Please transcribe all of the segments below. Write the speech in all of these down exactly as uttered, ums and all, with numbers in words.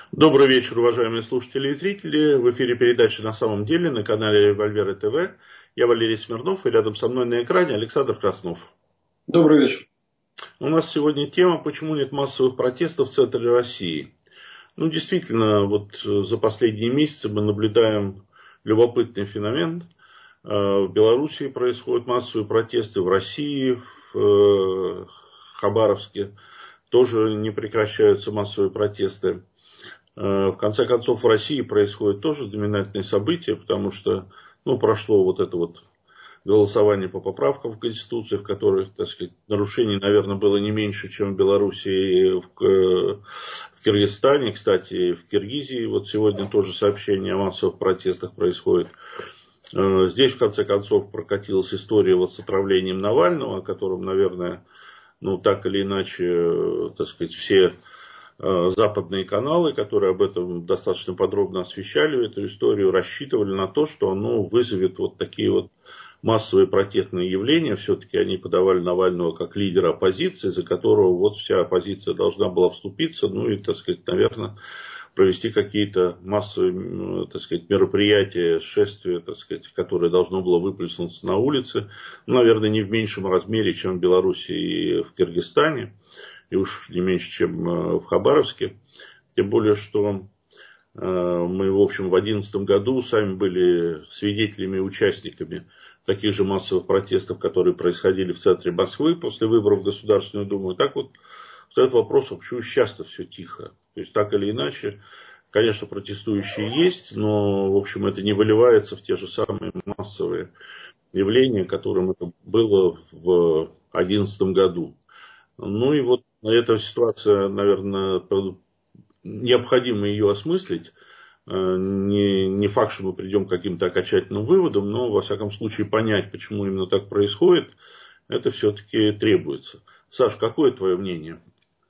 Добрый вечер, уважаемые слушатели и зрители. В эфире передача «На самом деле» на канале Револьвер ТВ. Я Валерий Смирнов, и рядом со мной на экране Александр Краснов. Добрый вечер. У нас сегодня тема «Почему нет массовых протестов в центре России?». Ну, действительно, вот за последние месяцы мы наблюдаем любопытный феномен. В Белоруссии происходят массовые протесты, в России, в Хабаровске тоже не прекращаются массовые протесты. В конце концов, в России происходит тоже знаменательные события, потому что ну, прошло вот это вот голосование по поправкам в Конституции, в которых, так сказать, нарушений, наверное, было не меньше, чем в Белоруссии и в, в Киргизстане. Кстати, в Киргизии вот сегодня тоже сообщение о массовых протестах происходит. Здесь, в конце концов, прокатилась история вот с отравлением Навального, о котором, наверное, ну, так или иначе, так сказать, все западные каналы, которые об этом достаточно подробно освещали эту историю, рассчитывали на то, что оно вызовет вот такие вот массовые протестные явления. Все-таки они подавали Навального как лидера оппозиции, за которого вот вся оппозиция должна была вступиться, ну и, так сказать, наверное, провести какие-то массовые, так сказать, мероприятия, шествия, так сказать, которое должно было выплеснуться на улице, ну, наверное, не в меньшем размере, чем в Беларуси и в Киргизстане. И уж не меньше, чем в Хабаровске. Тем более, что мы, в общем, в две тысячи одиннадцатом году сами были свидетелями и участниками таких же массовых протестов, которые происходили в центре Москвы после выборов в Государственную Думу. И так вот встает вопрос, почему сейчас-то все тихо. То есть, так или иначе, конечно, протестующие есть, но, в общем, это не выливается в те же самые массовые явления, которым это было в две тысячи одиннадцатом году. Ну и вот эта ситуация, наверное, необходимо ее осмыслить. Не, не факт, что мы придем к каким-то окончательным выводам, но, во всяком случае, понять, почему именно так происходит, это все-таки требуется. Саш, какое твое мнение?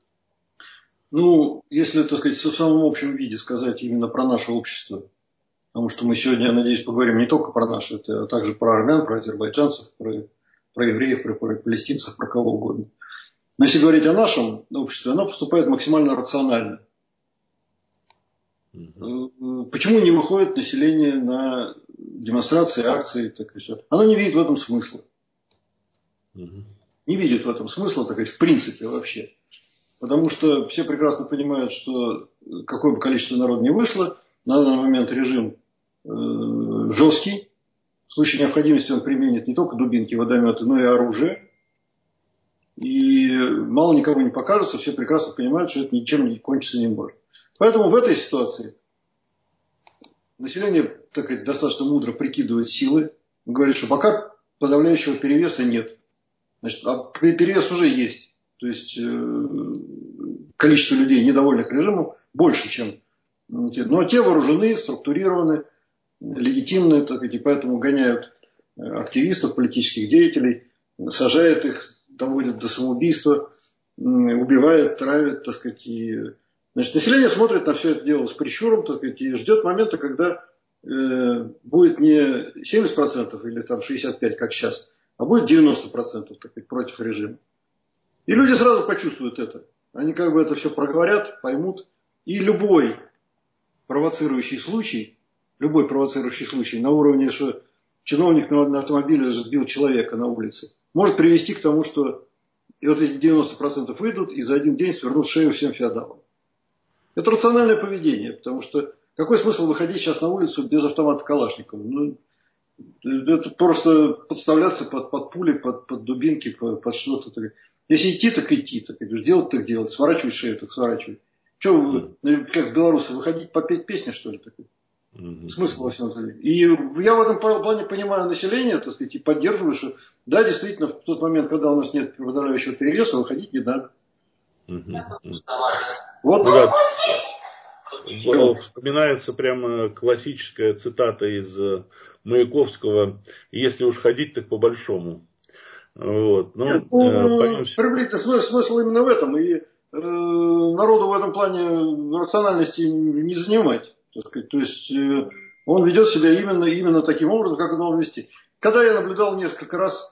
Ну, если, так сказать, в самом общем виде сказать именно про наше общество, потому что мы сегодня, я надеюсь, поговорим не только про наше, а также про армян, про азербайджанцев, про, про евреев, про, про палестинцев, про кого угодно. Но если говорить о нашем обществе, оно поступает максимально рационально. Угу. Почему не выходит население на демонстрации, акции, так и все? Оно не видит в этом смысла. Угу. Не видит в этом смысла, так сказать, в принципе вообще. Потому что все прекрасно понимают, что какое бы количество народа ни вышло, на данный момент режим э, жесткий. В случае необходимости он применит не только дубинки, водометы, но и оружие. И мало никого не покажется, все прекрасно понимают, что это ничем не кончиться не может. Поэтому в этой ситуации население, так сказать, достаточно мудро прикидывает силы. Говорит, что пока подавляющего перевеса нет. Значит, а перевес уже есть. То есть э, количество людей, недовольных режимом, больше, чем те. Но те вооружены, структурированы, легитимны, так сказать, и поэтому гоняют активистов, политических деятелей, сажают их, доводят до самоубийства, убивают, травят, так сказать. И, значит, население смотрит на все это дело с прищуром, так сказать, и ждет момента, когда э, будет не семьдесят процентов или там шестьдесят пять процентов, как сейчас, а будет девяносто процентов, так сказать, против режима. И люди сразу почувствуют это. Они как бы это все проговорят, поймут. И любой провоцирующий случай, любой провоцирующий случай на уровне, что чиновник на автомобиле сбил человека на улице, может привести к тому, что и вот эти девяносто процентов выйдут и за один день свернут шею всем феодалам. Это рациональное поведение, потому что какой смысл выходить сейчас на улицу без автомата Калашникова? Ну, это просто подставляться под, под пули, под, под дубинки, под, под что-то. Если идти, так идти. Так, делать, так делать. Сворачивать шею, так сворачивать. Что вы, как белорусы, выходить попеть песни, что ли? Такой? Mm-hmm. Смысл во всем этом. И я в этом плане понимаю население, так сказать, и поддерживаю, что да, действительно, в тот момент, когда у нас нет подавляющего перевеса, выходить не надо. Mm-hmm. Вот. Ну, да. Вспоминается прямо классическая цитата из Маяковского: «Если уж ходить, так по-большому». Вот. Ну, Нет, ну, приблизительно смысл, смысл именно в этом. И э, народу в этом плане рациональности не занимать. Так сказать. То есть э, он ведет себя именно, именно таким образом, как он должен вести. Когда я наблюдал несколько раз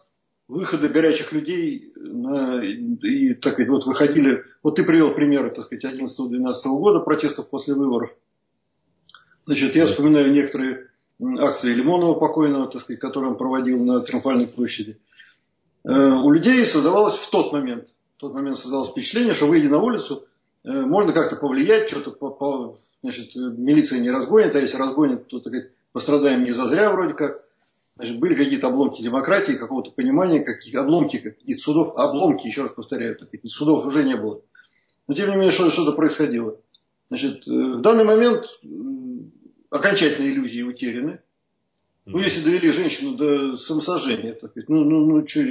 выхода горячих людей на, и, так сказать, вот выходили, вот ты привел примеры, так сказать, одиннадцатого-двенадцатого года протестов после выборов. Значит, я вспоминаю некоторые акции Лимонова покойного, так сказать, которые он проводил на Триумфальной площади. У людей создавалось в тот момент, в тот момент создалось впечатление, что, выйдя на улицу, можно как-то повлиять, что-то, по, по, значит, милиция не разгонит, а если разгонит, то, так сказать, пострадаем не зазря вроде как. Значит, были какие-то обломки демократии, какого-то понимания, какие обломки каких-то судов, обломки, еще раз повторяю, таких судов уже не было. Но тем не менее, что, что-то происходило. Значит, в данный момент окончательно иллюзии утеряны. Ну, если довели женщину до самосожжения, так сказать, ну, ну, ну, что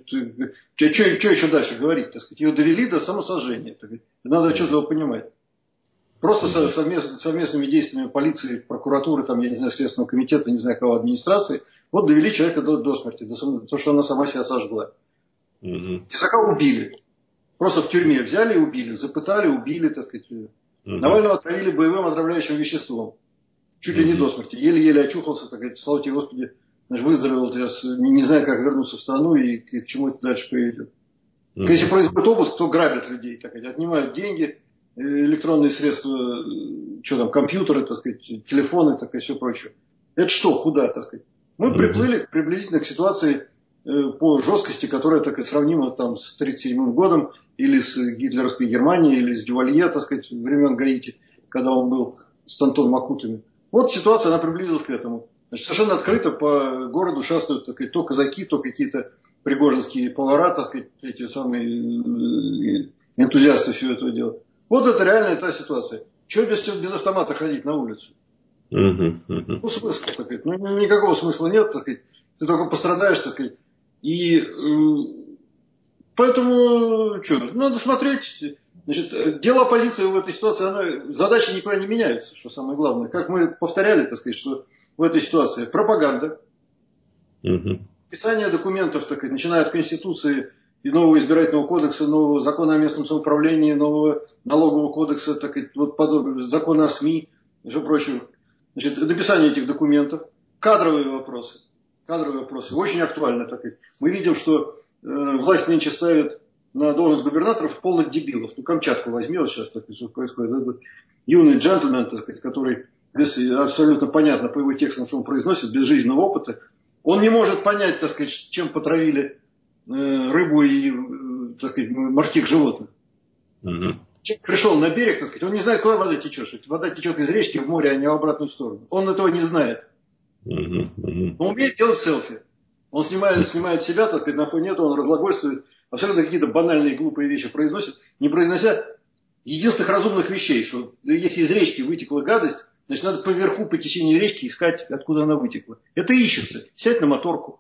еще дальше говорить, так сказать, ее довели до самосожжения, так сказать, надо что-то понимать. Просто совместно, совместными действиями полиции, прокуратуры, там, я не знаю, Следственного комитета, не знаю кого, администрации, вот довели человека до, до смерти, до самого, то, что она сама себя сожгла. Угу. Тесака убили. Просто в тюрьме взяли и убили, запытали, убили, так сказать. Угу. Навального отравили боевым отравляющим веществом. Чуть ли не до смерти. Еле-еле очухался, так сказать, слава тебе, Господи, значит, выздоровел, сейчас не знаю, как вернуться в страну и, и к чему это дальше приведет. Mm-hmm. Если произойдет обыск, то грабят людей, так сказать, отнимают деньги, электронные средства, что там, компьютеры, так сказать, телефоны, так сказать, все прочее. Это что, куда, так сказать? Мы mm-hmm. приплыли приблизительно к ситуации по жесткости, которая, так сказать, сравнима там с тридцать седьмым годом, или с гитлеровской Германией, или с Дювалье, так сказать, времен Гаити, когда он был с Антоном Макутами. Вот ситуация, она приблизилась к этому. Значит, совершенно открыто по городу шастают, так сказать, то казаки, то какие-то пригожинские повара, так сказать, эти самые энтузиасты всего этого дела. Вот это реальная та ситуация. Чего без, без автомата ходить на улицу? Uh-huh, uh-huh. Ну, смысла, так сказать. Ну, никакого смысла нет, так сказать. Ты только пострадаешь, так сказать. И э, поэтому, что, надо смотреть. Значит, дело оппозиции в этой ситуации, она, задачи никуда не меняются, что самое главное. Как мы повторяли, так сказать, что в этой ситуации пропаганда, uh-huh. писание документов, так сказать, начиная от Конституции и нового избирательного кодекса, нового закона о местном самоуправлении, нового налогового кодекса, так сказать, вот подобное, закона о СМИ и все прочее. Значит, написание этих документов, кадровые вопросы, кадровые вопросы, очень актуально, так сказать. Мы видим, что э, власть нынче ставит на должность губернаторов полных дебилов. Ну, Камчатку возьми, вот сейчас так сказать, происходит. Это юный джентльмен, так сказать, который без, абсолютно понятно по его текстам, что он произносит, без жизненного опыта, он не может понять, так сказать, чем потравили э, рыбу и, э, так сказать, морских животных. Mm-hmm. Человек пришел на берег, так сказать, он не знает, куда вода течет. Вода течет из речки в море, а не в обратную сторону. Он этого не знает. Mm-hmm. Но умеет делать селфи. Он снимает, снимает себя, так сказать, на фоне этого он разглагольствует, абсолютно какие-то банальные глупые вещи произносит, не произнося единственных разумных вещей, что если из речки вытекла гадость, значит, надо поверху, по течению речки искать, откуда она вытекла. Это ищется. Сядь на моторку.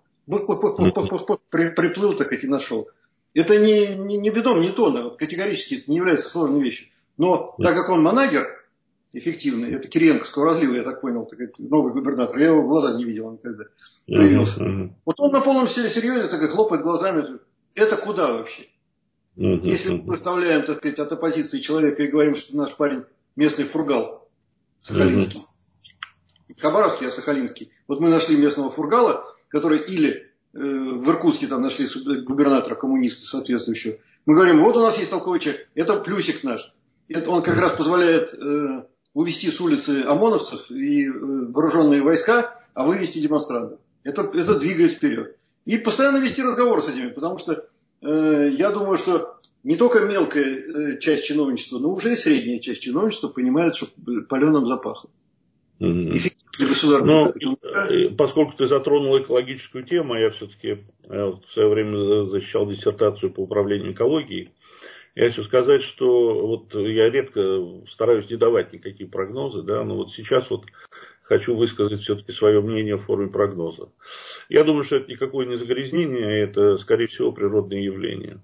Приплыл, так и нашел. Это не, не, не бедом, не тона. Категорически это не является сложной вещью. Но так как он манагер эффективный, это Кириенковского разлива, я так понял, так, новый губернатор, я его в глаза не видел никогда. Появился. Вот он на полном серьезе так, хлопает глазами. Это куда вообще? Если мы представляем, так сказать, от оппозиции человека и говорим, что наш парень местный фургал, сахалинский. Не хабаровский, а сахалинский. Вот мы нашли местного фургала, который или э, в Иркутске там нашли губернатора коммуниста соответствующего. Мы говорим, вот у нас есть толковый человек, это плюсик наш. Это он как раз позволяет э, увести с улицы ОМОНовцев и э, вооруженные войска, а вывести демонстрантов. Это, это двигает вперед. И постоянно вести разговор с этими, потому что э, я думаю, что не только мелкая э, часть чиновничества, но уже и средняя часть чиновничества понимает, что паленым запахло. Mm-hmm. Но, поскольку ты затронул экологическую тему, я все-таки в свое время защищал диссертацию по управлению экологией. Я хочу сказать, что вот я редко стараюсь не давать никакие прогнозы, да, но вот сейчас вот хочу высказать все-таки свое мнение в форме прогноза. Я думаю, что это никакое не загрязнение, это, скорее всего, природное явление.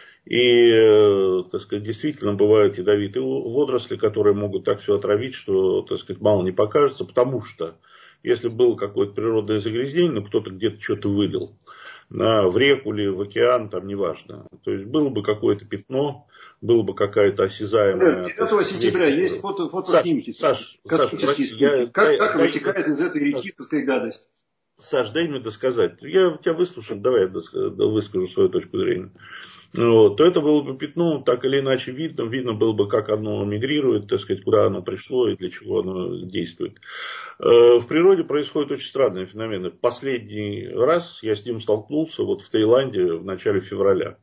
И, так сказать, действительно бывают ядовитые водоросли, которые могут так все отравить, что, так сказать, мало не покажется, потому что если было какое-то природное загрязнение, ну, кто-то где-то что-то вылил, на, в реку или в океан, там неважно. То есть было бы какое-то пятно, было бы какая-то осязаемая... девятого сентября есть фото, фотоснимки. Саш, Саш, Саш, прости, я, как я, как я, вытекает я, из этой реки, так сказать, гадость? Саш, дай мне досказать. Я тебя выслушал, давай я выскажу свою точку зрения. Вот, то это было бы пятно так или иначе видно, видно было бы, как оно мигрирует, так сказать, куда оно пришло и для чего оно действует. В природе происходят очень странные феномены. Последний раз я с ним столкнулся вот в Таиланде в начале февраля.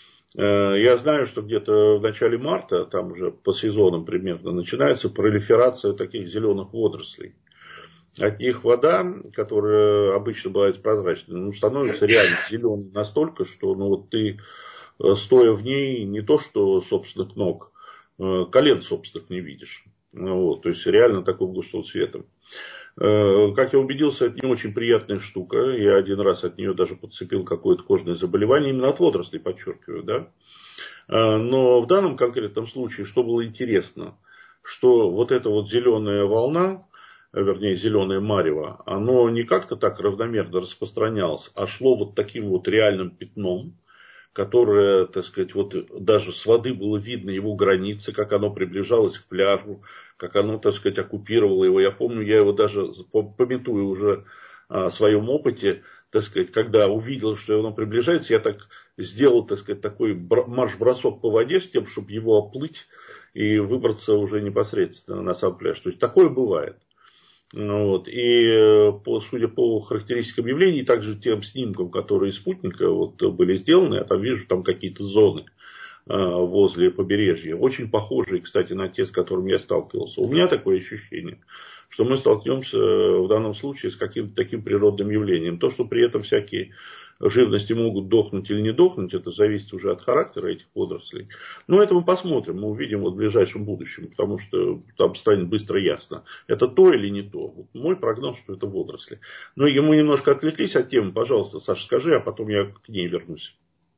Я знаю, что где-то в начале марта, там уже по сезонам примерно, начинается пролиферация таких зеленых водорослей. От них вода, которая обычно бывает прозрачной, ну, становится реально зеленой настолько, что ну, вот ты, стоя в ней, не то что собственных ног, колен собственных не видишь. Вот, то есть реально такого густого цвета. Как я убедился, это не очень приятная штука. Я один раз от нее даже подцепил какое-то кожное заболевание, именно от водорослей, подчеркиваю, да. Но в данном конкретном случае, что было интересно, что вот эта вот зеленая волна, вернее, зеленое марево, оно не как-то так равномерно распространялось, а шло вот таким вот реальным пятном, которое, так сказать, вот даже с воды было видно его границы, как оно приближалось к пляжу, как оно, так сказать, оккупировало его. Я помню, я его даже, памятую уже о своем опыте, так сказать, когда увидел, что оно приближается, я так сделал, так сказать, такой марш-бросок по воде с тем, чтобы его оплыть и выбраться уже непосредственно на сам пляж. То есть такое бывает. Вот. И по, судя по характеристикам явлений, также тем снимкам, которые из спутника вот, были сделаны, я там вижу там какие-то зоны а, возле побережья, очень похожие, кстати, на те, с которыми я сталкивался. У меня такое ощущение, что мы столкнемся в данном случае с каким-то таким природным явлением. То, что при этом всякие живности могут дохнуть или не дохнуть, это зависит уже от характера этих водорослей. Но это мы посмотрим, мы увидим вот в ближайшем будущем, потому что там станет быстро ясно, это то или не то. Вот мой прогноз, что это водоросли. Но мы немножко отвлеклись от темы, пожалуйста, Саша, скажи, а потом я к ней вернусь.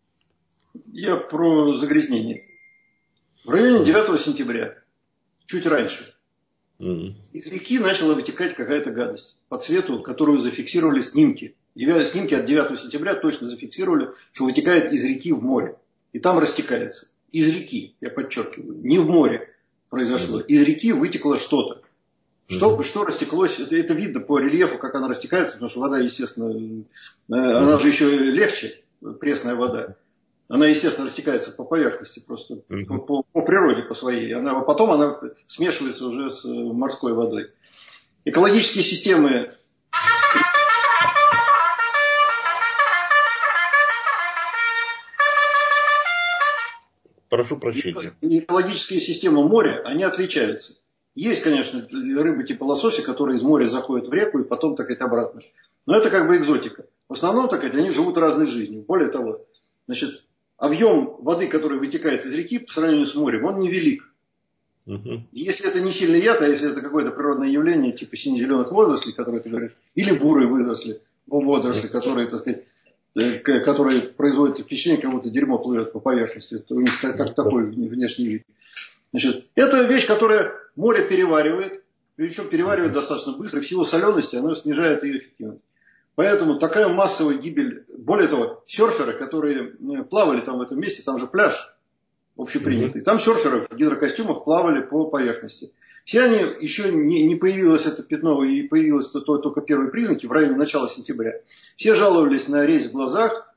Я про загрязнение. В районе девятого сентября, чуть раньше, mm. из реки начала вытекать какая-то гадость по цвету, которую зафиксировали снимки. Снимки от девятого сентября точно зафиксировали, что вытекает из реки в море. И там растекается. Из реки, я подчеркиваю, не в море произошло. Из реки вытекло что-то. Что, mm-hmm. что растеклось, это, это видно по рельефу, как она растекается, потому что вода, естественно, mm-hmm. она же еще легче, пресная вода. Она, естественно, растекается по поверхности, просто mm-hmm. по, по, по природе, по своей. Она, потом она смешивается уже с морской водой. Экологические системы... Прошу прощения. Экологические системы моря, они отличаются. Есть, конечно, рыбы типа лосося, которые из моря заходят в реку и потом, так сказать, обратно. Но это как бы экзотика. В основном, так сказать, они живут разной жизнью. Более того, значит, объем воды, который вытекает из реки по сравнению с морем, он невелик. Угу. Если это не сильный яд, а если это какое-то природное явление, типа сине-зеленых водорослей, которые ты говоришь, или бурые водоросли, водоросли, которые, так сказать, которые производят впечатление, как будто дерьмо плывет по поверхности. У них как такой внешний вид. Значит, это вещь, которая море переваривает, причем переваривает достаточно быстро, и в силу солености она снижает ее эффективность. Поэтому такая массовая гибель, более того, серферы, которые плавали там в этом месте, там же пляж общепринятый, там серферы в гидрокостюмах плавали по поверхности. Все они, еще не, не появилось это пятно, и появились то, то, только первые признаки в районе начала сентября. Все жаловались на резь в глазах,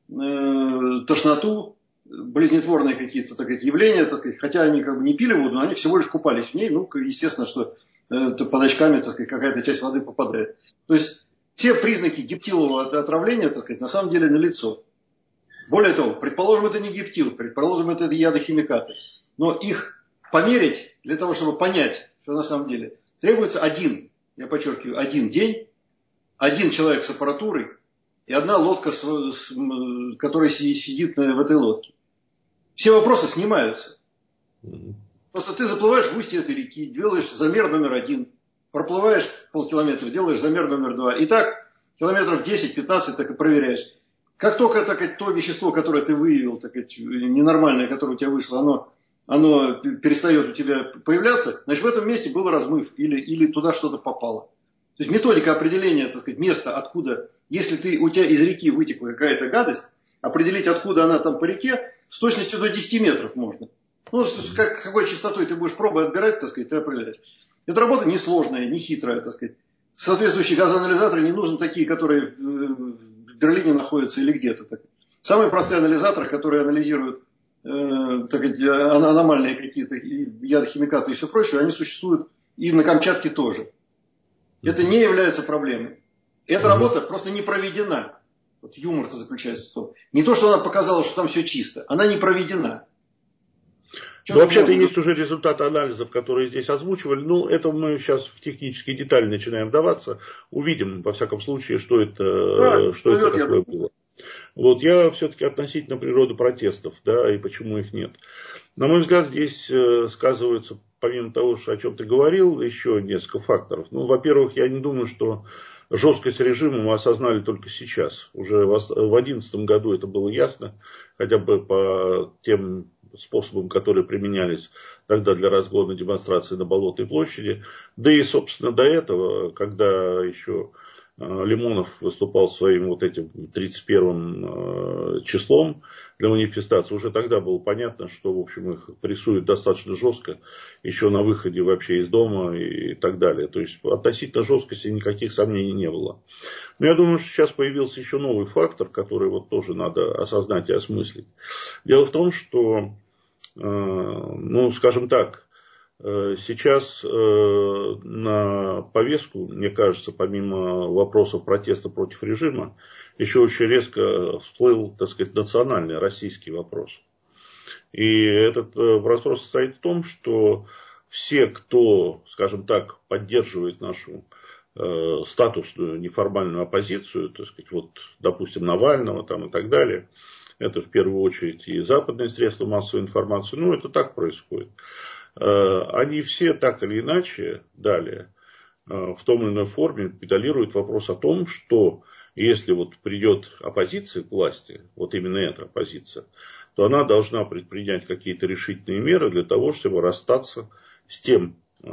э, тошноту, болезнетворные какие-то, так сказать, явления, так сказать, хотя они как бы не пили воду, но они всего лишь купались в ней. Ну, естественно, что э, под очками, так сказать, какая-то часть воды попадает. То есть все признаки гептилового отравления, так сказать, на самом деле налицо. Более того, предположим, это не гептил, предположим, это ядохимикаты. Но их померить для того, чтобы понять, что на самом деле требуется один, я подчеркиваю, один день, один человек с аппаратурой и одна лодка, с, с, которая сидит в этой лодке. Все вопросы снимаются. Просто ты заплываешь в устье этой реки, делаешь замер номер один, проплываешь полкилометра, делаешь замер номер два. И так километров десять-пятнадцать так и проверяешь. Как только так, то вещество, которое ты выявил, так, ненормальное, которое у тебя вышло, оно, оно перестает у тебя появляться, значит, в этом месте был размыв или, или туда что-то попало. То есть методика определения, так сказать, места, откуда, если ты, у тебя из реки вытекла какая-то гадость, определить, откуда она там по реке, с точностью до десяти метров можно. Ну, с как, какой частотой ты будешь пробы отбирать, так сказать, ты определяешь. Эта работа несложная, не хитрая, так сказать. соответствующие газоанализаторы не нужны такие, которые в Берлине находятся или где-то. Самые простые анализаторы, которые анализируют э, так сказать, аномальные какие-то ядохимикаты и все прочее, они существуют и на Камчатке тоже. Это не является проблемой. Эта mm-hmm. работа просто не проведена. Вот юмор-то заключается в том. Не то, что она показала, что там все чисто. Она не проведена. Ну, вообще-то есть уже результаты анализов, которые здесь озвучивали. Ну, это мы сейчас в технические детали начинаем вдаваться. Увидим, во всяком случае, что это, да, что это такое было. Вот я все-таки относительно природы протестов, да, и почему их нет. На мой взгляд, здесь сказывается, помимо того, что, о чем ты говорил, еще несколько факторов. Ну, во-первых, я не думаю, что жесткость режима мы осознали только сейчас. Уже в две тысячи одиннадцатом году это было ясно, хотя бы по тем способам, которые применялись тогда для разгона демонстрации на Болотной площади. Да и, собственно, до этого, когда еще Лимонов выступал своим вот этим тридцать первым числом для манифестации, уже тогда было понятно, что, в общем, их прессуют достаточно жестко, еще на выходе вообще из дома и так далее. То есть, относительно жесткости никаких сомнений не было. Но я думаю, что сейчас появился еще новый фактор, который вот тоже надо осознать и осмыслить. Дело в том, что, ну, скажем так, сейчас на повестку, мне кажется, помимо вопросов протеста против режима, еще очень резко всплыл, так сказать, национальный российский вопрос. И этот вопрос состоит в том, что все, кто, скажем так, поддерживает нашу статусную неформальную оппозицию, так сказать, вот, допустим, Навального там, и так далее, это в первую очередь и западные средства массовой информации, ну, это так происходит. Они все так или иначе далее в том или иной форме педалируют вопрос о том, что если вот придет оппозиция к власти, вот именно эта оппозиция, то она должна предпринять какие-то решительные меры для того, чтобы расстаться с тем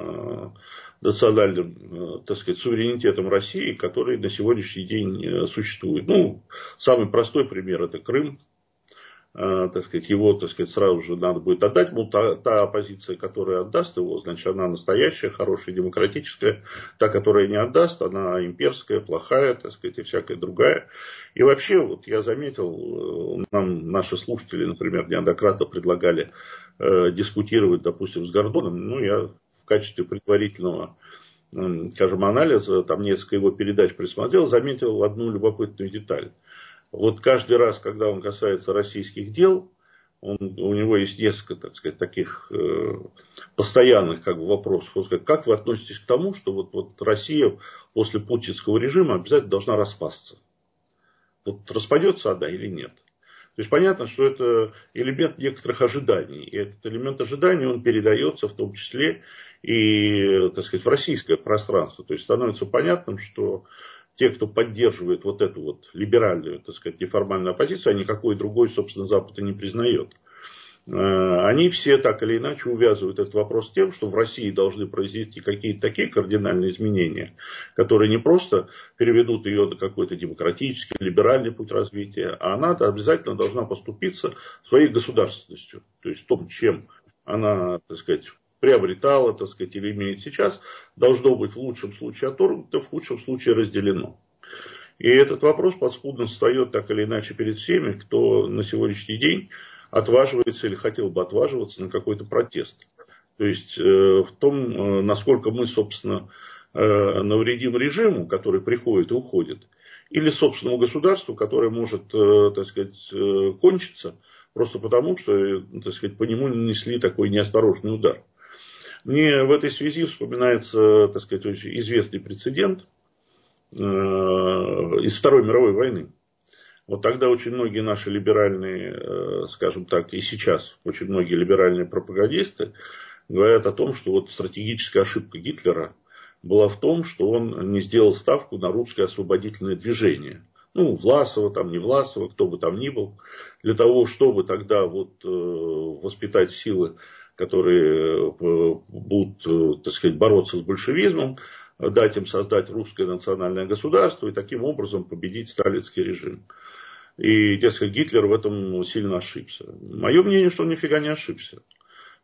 национальным, так сказать, суверенитетом России, который на сегодняшний день существует. Ну, самый простой пример — это Крым. Так сказать, его, так сказать, сразу же надо будет отдать. Ну, та, та оппозиция, которая отдаст его, значит, она настоящая, хорошая, демократическая. Та, которая не отдаст, она имперская, плохая, так сказать, и всякая другая. И вообще, вот я заметил, нам наши слушатели, например, неоднократно предлагали э, дискутировать, допустим, с Гордоном. Ну, я в качестве предварительного, э, скажем, анализа, там несколько его передач присмотрел, заметил одну любопытную деталь. Вот каждый раз, когда он касается российских дел, он, у него есть несколько, так сказать, таких э, постоянных как бы, вопросов. Вот, как вы относитесь к тому, что вот, вот Россия после путинского режима обязательно должна распасться? Вот распадется она или нет? То есть понятно, что это элемент некоторых ожиданий. И этот элемент ожиданий, он передается в том числе и, так сказать, в российское пространство. То есть становится понятным, что те, кто поддерживает вот эту вот либеральную, так сказать, неформальную оппозицию, а никакой другой, собственно, Запад и не признает. Они все так или иначе увязывают этот вопрос с тем, что в России должны произвести какие-то такие кардинальные изменения, которые не просто переведут ее на какой-то демократический, либеральный путь развития, а она обязательно должна поступиться своей государственностью. То есть том, чем она, так сказать, приобретала, так сказать, или имеет сейчас, должно быть в лучшем случае оторвано, в худшем случае разделено. И этот вопрос подспудно встает так или иначе перед всеми, кто на сегодняшний день отваживается или хотел бы отваживаться на какой-то протест. То есть в том, насколько мы, собственно, навредим режиму, который приходит и уходит, или собственному государству, которое может, так сказать, кончиться, просто потому, что, так сказать, по нему нанесли такой неосторожный удар. Мне в этой связи вспоминается, так сказать, очень известный прецедент э, из Второй мировой войны. Вот тогда очень многие наши либеральные, э, скажем так, и сейчас очень многие либеральные пропагандисты говорят о том, что вот стратегическая ошибка Гитлера была в том, что он не сделал ставку на русское освободительное движение. Ну, Власова, там, не Власова, кто бы там ни был, для того, чтобы тогда вот, э, воспитать силы, которые будут, так сказать, бороться с большевизмом, дать им создать русское национальное государство и таким образом победить сталинский режим. И, дескать, Гитлер в этом сильно ошибся. Мое мнение, что он нифига не ошибся.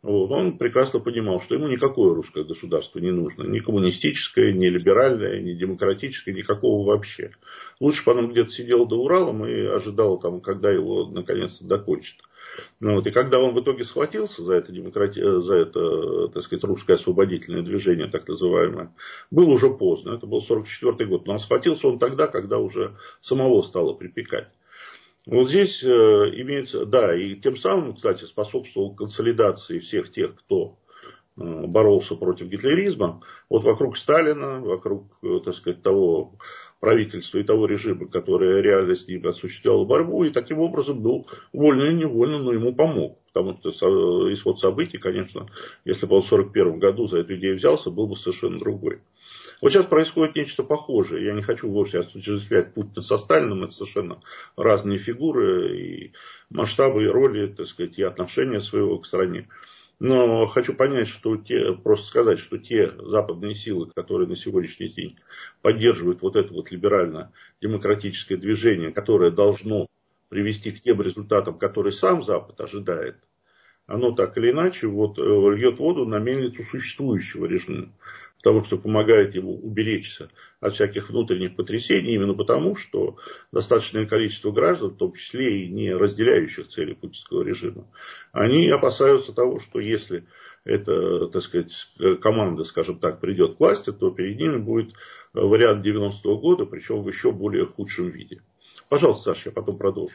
Вот, он прекрасно понимал, что ему никакое русское государство не нужно. Ни коммунистическое, ни либеральное, ни демократическое, никакого вообще. Лучше бы он где-то сидел до Уралом и ожидал, там, когда его наконец-то докончат. Ну, вот, и когда он в итоге схватился за это, демократи... за это, так сказать, русское освободительное движение, так называемое, было уже поздно. Это был сорок четвёртый год. Но схватился он тогда, когда уже самого стало припекать. Вот здесь э, имеется, да, и тем самым, кстати, способствовал консолидации всех тех, кто э, боролся против гитлеризма, вот вокруг Сталина, вокруг, э, так сказать, того правительства и того режима, которое реально с ним осуществляло борьбу, и таким образом был вольно или невольно, но ему помог. Потому что исход событий, конечно, если бы он в сорок первом году за эту идею взялся, был бы совершенно другой. Вот сейчас происходит нечто похожее. Я не хочу вовсе отождествлять Путина со Сталином. Это совершенно разные фигуры, и масштабы, и роли, так сказать, и отношения своего к стране. Но хочу понять, что те, просто сказать, что те западные силы, которые на сегодняшний день поддерживают вот это вот либерально-демократическое движение, которое должно привести к тем результатам, которые сам Запад ожидает, оно так или иначе вот, льет воду на мельницу существующего режима. Потому что помогает ему уберечься от всяких внутренних потрясений, именно потому, что достаточное количество граждан, в том числе и не разделяющих цели путинского режима, они опасаются того, что если эта, так сказать, команда, скажем так, придет к власти, то перед ними будет вариант девяностого года, причем в еще более худшем виде. Пожалуйста, Саша, я потом продолжу.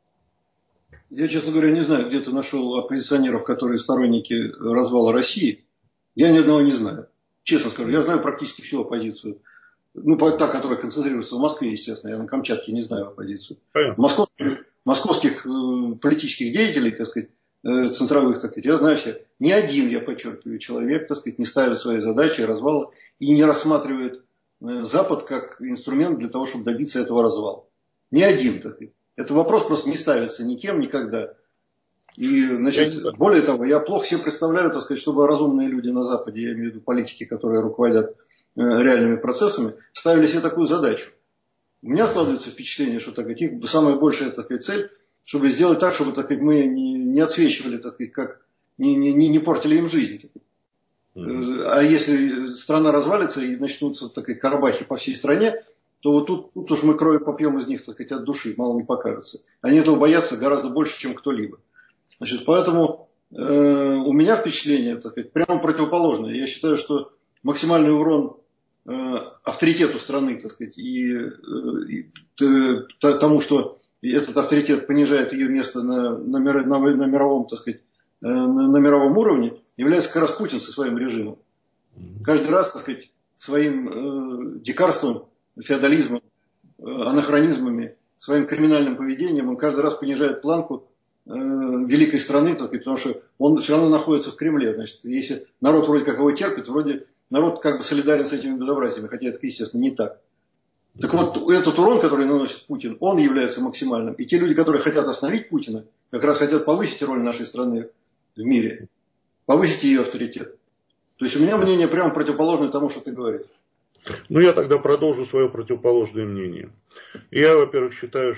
Я, честно говоря, не знаю, где ты нашел оппозиционеров, которые сторонники развала России. Я ни одного не знаю. Честно скажу, я знаю практически всю оппозицию. Ну, та, которая концентрируется в Москве, естественно. Я на Камчатке не знаю оппозицию. Московских, московских э, политических деятелей, так сказать, э, центровых, так сказать, я знаю все. Ни один, я подчеркиваю, человек, так сказать, не ставит свои задачи развала и не рассматривает э, Запад как инструмент для того, чтобы добиться этого развала. Ни один, так сказать. Этот вопрос просто не ставится никем, никогда. И, значит, более того, я плохо себе представляю, так сказать, чтобы разумные люди на Западе, я имею в виду политики, которые руководят э, реальными процессами, ставили себе такую задачу. У меня складывается впечатление, что так, их самая большая, так сказать, цель, чтобы сделать так, чтобы, так сказать, мы не, не отсвечивали, так сказать, как не, не, не портили им жизнь. Mm-hmm. А если страна развалится и начнутся, так сказать, карабахи по всей стране, то вот тут, тут уж мы кровь попьем из них, так сказать, от души, мало не покажется. Они этого боятся гораздо больше, чем кто-либо. Значит, поэтому э, у меня впечатление, так сказать, прямо противоположное. Я считаю, что максимальный урон э, авторитету страны, так сказать, и, э, и т, тому, что этот авторитет понижает ее место на, на, мир, на, на мировом, так сказать, э, на, на мировом уровне, является как раз Путин со своим режимом. Каждый раз, так сказать, своим э, дикарством, феодализмом, э, анахронизмами, своим криминальным поведением он каждый раз понижает планку великой страны, так сказать, потому что он все равно находится в Кремле. Значит, если народ вроде как его терпит, вроде народ как бы солидарен с этими безобразиями, хотя это, естественно, не так. Так вот, этот урон, который наносит Путин, он является максимальным. И те люди, которые хотят остановить Путина, как раз хотят повысить роль нашей страны в мире, повысить ее авторитет. То есть у меня мнение прямо противоположное тому, что ты говоришь. Ну, я тогда продолжу свое противоположное мнение. Я, во-первых, считаю,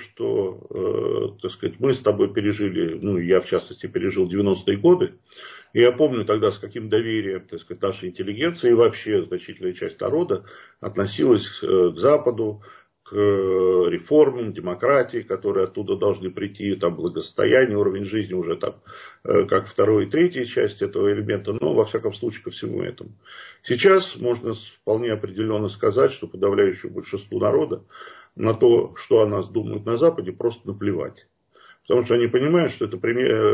что, э, так сказать, мы с тобой пережили, ну, я, в частности, пережил девяностые годы. И я помню тогда, с каким доверием, так сказать, наша интеллигенция и вообще значительная часть народа относилась к Западу, к реформам, демократии, которые оттуда должны прийти, там благосостояние, уровень жизни уже там, как второй и третья часть этого элемента, но во всяком случае ко всему этому. Сейчас можно вполне определенно сказать, что подавляющему большинству народа на то, что о нас думают на Западе, просто наплевать. Потому что они понимают, что это,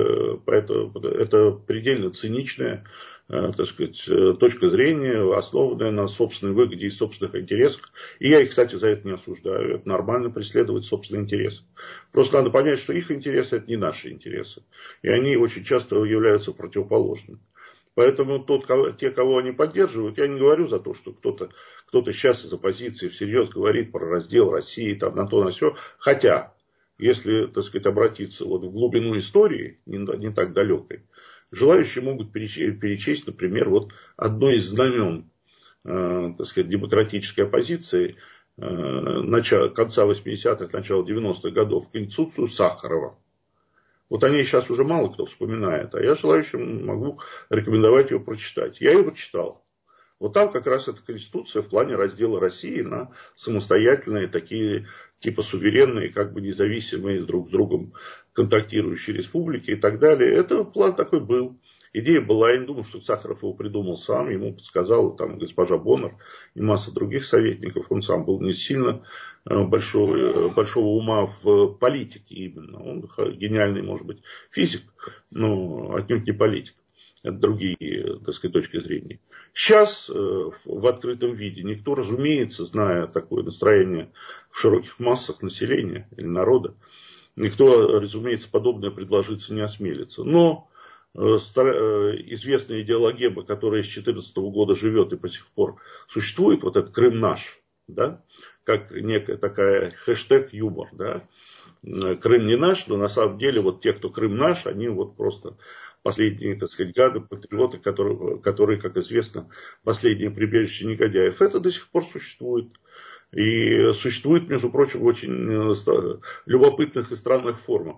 это, это предельно циничная, так сказать, точка зрения, основанная на собственной выгоде и собственных интересах. И я их, кстати, за это не осуждаю. Это нормально преследовать собственные интересы. Просто надо понять, что их интересы – это не наши интересы. И они очень часто являются противоположными. Поэтому тот, кого, те, кого они поддерживают, я не говорю за то, что кто-то, кто-то сейчас из оппозиции всерьез говорит про раздел России, там, на то, на сё. Хотя, если, так сказать, обратиться вот в глубину истории, не, не так далекой, желающие могут перечесть, перечесть, например, вот одно из знамен, э, так сказать, демократической оппозиции э, начала, конца восьмидесятых, начала девяностых годов, Конституцию Сахарова. Вот о ней сейчас уже мало кто вспоминает, а я желающим могу рекомендовать ее прочитать. Я ее прочитал. Вот там как раз эта конституция в плане раздела России на самостоятельные такие типа суверенные, как бы независимые друг с другом контактирующие республики и так далее. Это план такой был. Идея была, я не думаю, что Сахаров его придумал сам, ему подсказала там госпожа Боннер и масса других советников. Он сам был не сильно большого, большого ума в политике именно. Он гениальный, может быть, физик, но отнюдь не политик. Это другие, так сказать, точки зрения. Сейчас в открытом виде никто, разумеется, зная такое настроение в широких массах населения или народа, никто, разумеется, подобное предложиться не осмелится. Но известная идеологема, которая с две тысячи четырнадцатого года живет и по сих пор существует, вот этот Крым наш, да, как некая такая хэштег юмор, да, Крым не наш, но на самом деле вот те, кто Крым наш, они вот просто последние, так сказать, гады, патриоты, которые, которые, как известно, последнее прибежище негодяев. Это до сих пор существует. И существует, между прочим, в очень любопытных и странных формах.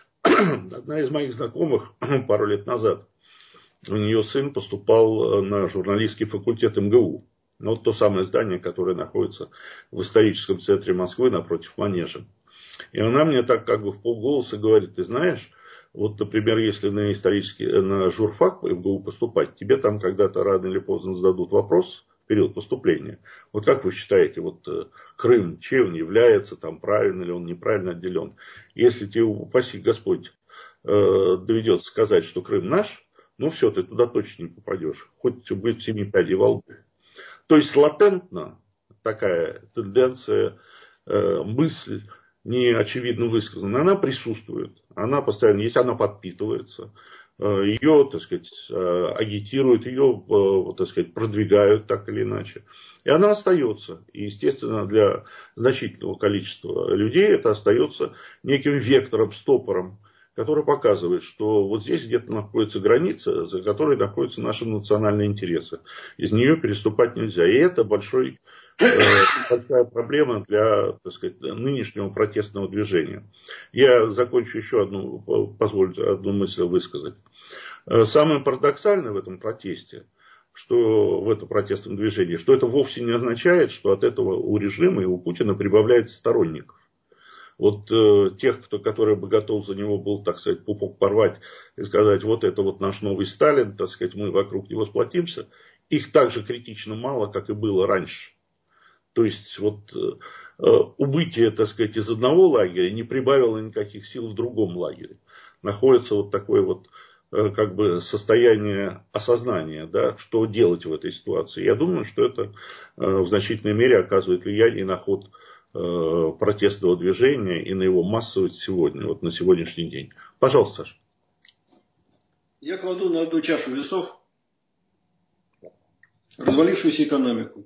Одна из моих знакомых пару лет назад, у нее сын поступал на журналистский факультет эм гэ у. Ну, вот то самое здание, которое находится в историческом центре Москвы напротив Манежа. И она мне так как бы в полголоса говорит: ты знаешь, вот, например, если на исторический, на журфак эм гэ у поступать, тебе там когда-то рано или поздно зададут вопрос в период поступления. Вот как вы считаете, вот Крым, чем он является, там правильно ли он, неправильно отделен? Если тебе, упаси Господь, доведется сказать, что Крым наш, ну все, ты туда точно не попадешь. Хоть быть в семи пядей во лбу. То есть латентно такая тенденция, мысль, не очевидно высказана, она присутствует. Она постоянно, если она подпитывается, ее, так сказать, агитируют, ее, так сказать, продвигают так или иначе. И она остается. И, естественно, для значительного количества людей это остается неким вектором, стопором, который показывает, что вот здесь где-то находится граница, за которой находятся наши национальные интересы. Из нее переступать нельзя. И это большой, э, большая проблема для, так сказать, нынешнего протестного движения. Я закончу еще одну, позвольте одну мысль высказать. Самое парадоксальное в этом протесте, что в этом протестном движении, что это вовсе не означает, что от этого у режима и у Путина прибавляется сторонников. Вот э, тех, кто, который бы готов за него был, так сказать, пупок порвать и сказать, вот это вот наш новый Сталин, так сказать, мы вокруг него сплотимся, их так же критично мало, как и было раньше. То есть вот э, убытие, так сказать, из одного лагеря не прибавило никаких сил в другом лагере. Находится вот такое вот э, как бы состояние осознания, да, что делать в этой ситуации. Я думаю, что это э, в значительной мере оказывает влияние на ход протестного движения и на его массовость сегодня, вот на сегодняшний день. Пожалуйста, Саша. Я кладу на одну чашу весов развалившуюся экономику,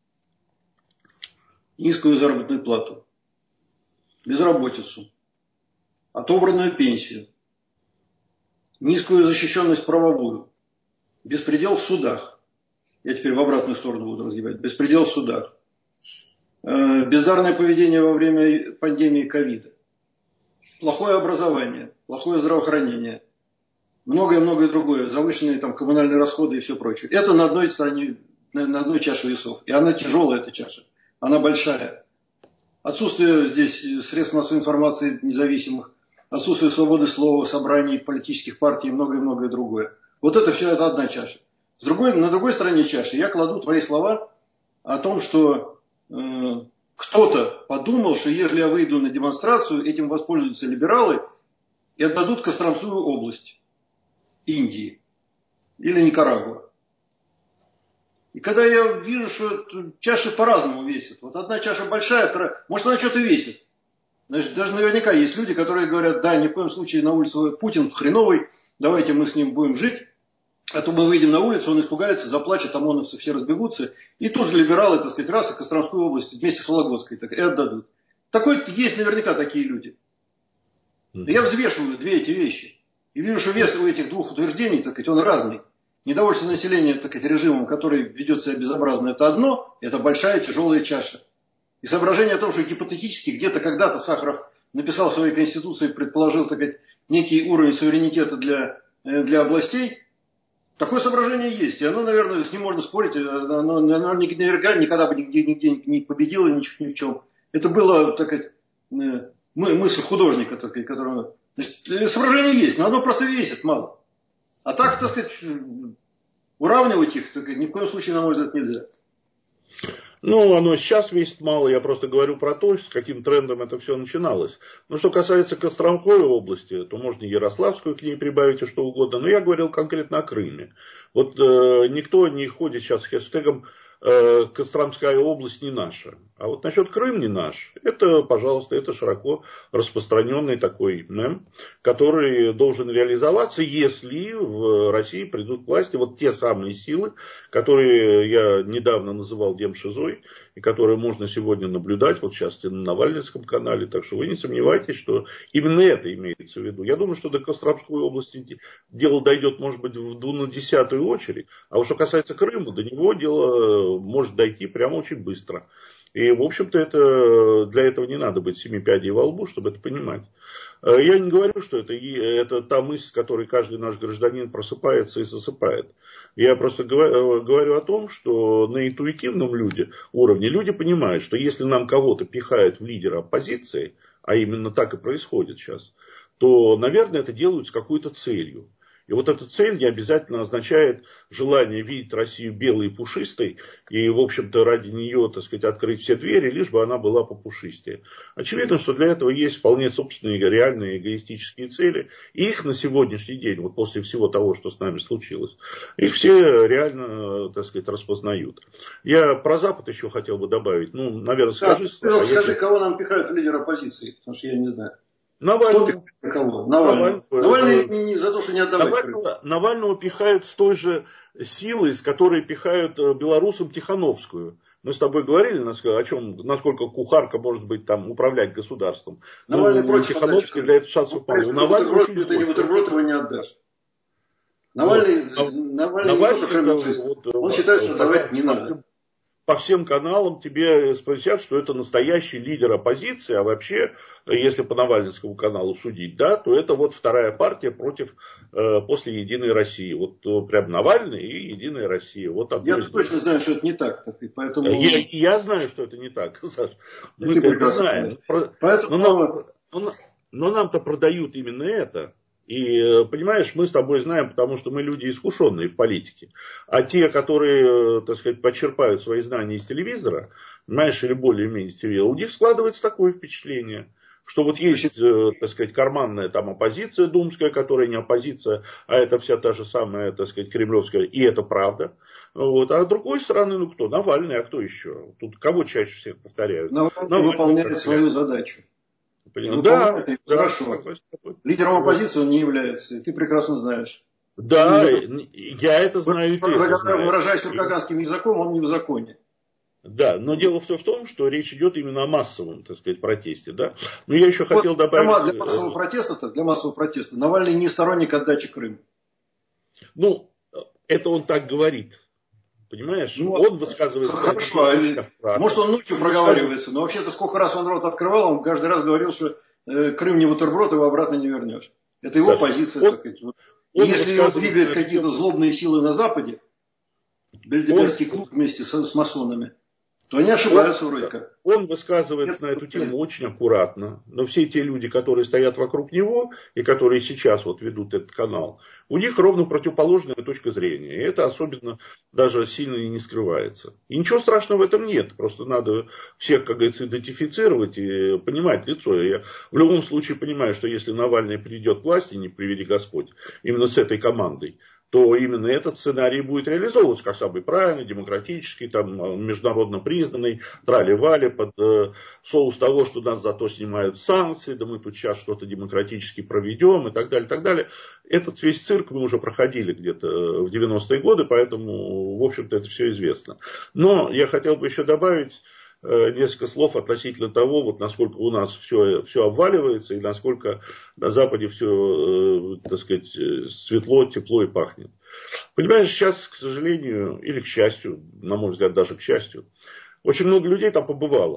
низкую заработную плату, безработицу, отобранную пенсию, низкую защищенность правовую, беспредел в судах. Я теперь в обратную сторону буду разгибать. Беспредел в судах. Бездарное поведение во время пандемии ковида, плохое образование, плохое здравоохранение, многое-многое другое, завышенные там коммунальные расходы и все прочее. Это на одной стороне, на одной чаше весов. И она тяжелая, эта чаша. Она большая. Отсутствие здесь средств массовой информации независимых, отсутствие свободы слова, собраний, политических партий и многое-многое другое. Вот это все, это одна чаша. С другой, на другой стороне чаши я кладу твои слова о том, что кто-то подумал, что если я выйду на демонстрацию, этим воспользуются либералы и отдадут Костромскую область Индии или Никарагуа. И когда я вижу, что чаши по-разному весят. Вот одна чаша большая, вторая... Может, она что-то весит. Значит, даже наверняка есть люди, которые говорят, да, ни в коем случае на улице Путин хреновый, давайте мы с ним будем жить. А то мы выйдем на улицу, он испугается, заплачет, ОМОНовцы все разбегутся. И тут же либералы, так сказать, раз, и Костромскую область вместе с Вологодской так, и отдадут. Такой, есть наверняка такие люди. Но я взвешиваю две эти вещи. И вижу, что вес у этих двух утверждений, так сказать, он разный. Недовольство населения, так сказать, режимом, который ведет себя безобразно, это одно, это большая тяжелая чаша. И соображение о том, что гипотетически где-то когда-то Сахаров написал в своей конституции, предположил, так сказать, некий уровень суверенитета для, для областей, такое соображение есть. И оно, наверное, с ним можно спорить. Оно, оно наверняка никогда бы нигде, нигде не победило ни, ни в чем. Это было, так сказать, мысль художника, так сказать, которого... Значит, соображение есть, но оно просто весит мало. А так, так сказать, уравнивать их, так сказать, ни в коем случае, на мой взгляд, нельзя. Ну, оно сейчас весит мало, я просто говорю про то, с каким трендом это все начиналось. Но что касается Костромской области, то можно Ярославскую к ней прибавить и что угодно, но я говорил конкретно о Крыме. Вот э, никто не ходит сейчас с хэштегом э, «Костромская область не наша». А вот насчет Крым не наш, это, пожалуйста, это широко распространенный такой мем, который должен реализоваться, если в России придут к власти вот те самые силы, которые я недавно называл демшизой, и которые можно сегодня наблюдать, вот сейчас на Навальнинском канале, так что вы не сомневайтесь, что именно это имеется в виду. Я думаю, что до Костромской области дело дойдет, может быть, в десятую очередь, а вот что касается Крыма, до него дело может дойти прямо очень быстро. И, в общем-то, это, для этого не надо быть семи пядей во лбу, чтобы это понимать. Я не говорю, что это, это та мысль, с которой каждый наш гражданин просыпается и засыпает. Я просто говорю, говорю о том, что на интуитивном люди, уровне люди понимают, что если нам кого-то пихают в лидера оппозиции, а именно так и происходит сейчас, то, наверное, это делают с какой-то целью. И вот эта цель не обязательно означает желание видеть Россию белой и пушистой, и, в общем-то, ради нее, так сказать, открыть все двери, лишь бы она была попушистее. Очевидно, что для этого есть вполне собственные реальные эгоистические цели, и их на сегодняшний день, вот после всего того, что с нами случилось, их все реально, так сказать, распознают. Я про Запад еще хотел бы добавить. Ну, наверное, скажи... Да, а скажи, если... кого нам пихают в лидер оппозиции, потому что я не знаю. Навального. Кого? Навального. Навальный не, не за то, что не отдавать. Навального, Навального пихают с той же силой, с которой пихают белорусам Тихановскую. Мы с тобой говорили, о чем, насколько кухарка может быть там управлять государством. Навальный ну, против Тихановской для этого шансов мало. Навальный ты не бутерброд его не отдашь. Навальный, вот. Навальный, Навальный не то, что вот, он считает, что давать не надо. По всем каналам тебе спросят, что это настоящий лидер оппозиции, а вообще, если по Навальнинскому каналу судить, да, то это вот вторая партия против, э, после Единой России. Вот э, прям Навальный и Единая Россия. Вот я точно знаю, что это не так. Поэтому... я, я знаю, что это не так, Саш. Мы это знаем. Поэтому... Но, нам, но, но нам-то продают именно это. И, понимаешь, мы с тобой знаем, потому что мы люди искушенные в политике. А те, которые, так сказать, почерпают свои знания из телевизора, понимаешь, или более-менее из телевизора, у них складывается такое впечатление, что вот есть, так сказать, карманная там оппозиция думская, которая не оппозиция, а это вся та же самая, так сказать, кремлевская, и это правда. Вот. А с другой стороны, ну кто? Навальный, а кто еще? Тут кого чаще всех повторяют? Навальный, Навальный выполняет свою задачу. Ну, да, да, хорошо. Лидером оппозиции он не является, и ты прекрасно знаешь. Да, я это знаю, и ты это знаешь. Выражаясь туркаганским языком, он не в законе. Да, но дело в том, что речь идет именно о массовом, так сказать, протесте, да. Но я еще вот хотел добавить... Для массового протеста, для массового протеста Навальный не сторонник отдачи Крыма. Ну, это он так говорит. Понимаешь? Ну, он высказывается... Хорошо, а, может он ночью проговаривается, но вообще-то сколько раз он рот открывал, он каждый раз говорил, что э, Крым не бутерброд, его обратно не вернешь. Это его Саша, позиция. Он, так сказать. Он если его двигают какие-то злобные силы на Западе, Бельдеберский клуб вместе с, с масонами, то они ошибаются он, вроде как. Он высказывается на эту тему очень аккуратно, но все те люди, которые стоят вокруг него и которые сейчас вот ведут этот канал, у них ровно противоположная точка зрения. И это особенно даже сильно и не скрывается. И ничего страшного в этом нет. Просто надо всех, как говорится, идентифицировать и понимать лицо. Я в любом случае понимаю, что если Навальный придет к власти, не приведи Господь, именно с этой командой, то именно этот сценарий будет реализовываться как самый правильный, демократический, там, международно признанный, трали-вали, под э, соус того, что нас зато снимают санкции, да мы тут сейчас что-то демократически проведем и так далее, так далее. Этот весь цирк мы уже проходили где-то в девяностые годы, поэтому, в общем-то, это все известно. Но я хотел бы еще добавить несколько слов относительно того, вот насколько у нас все, все обваливается и насколько на Западе все, так сказать, светло, тепло и пахнет. Понимаешь, сейчас, к сожалению, или к счастью, на мой взгляд, даже к счастью, очень много людей там побывало.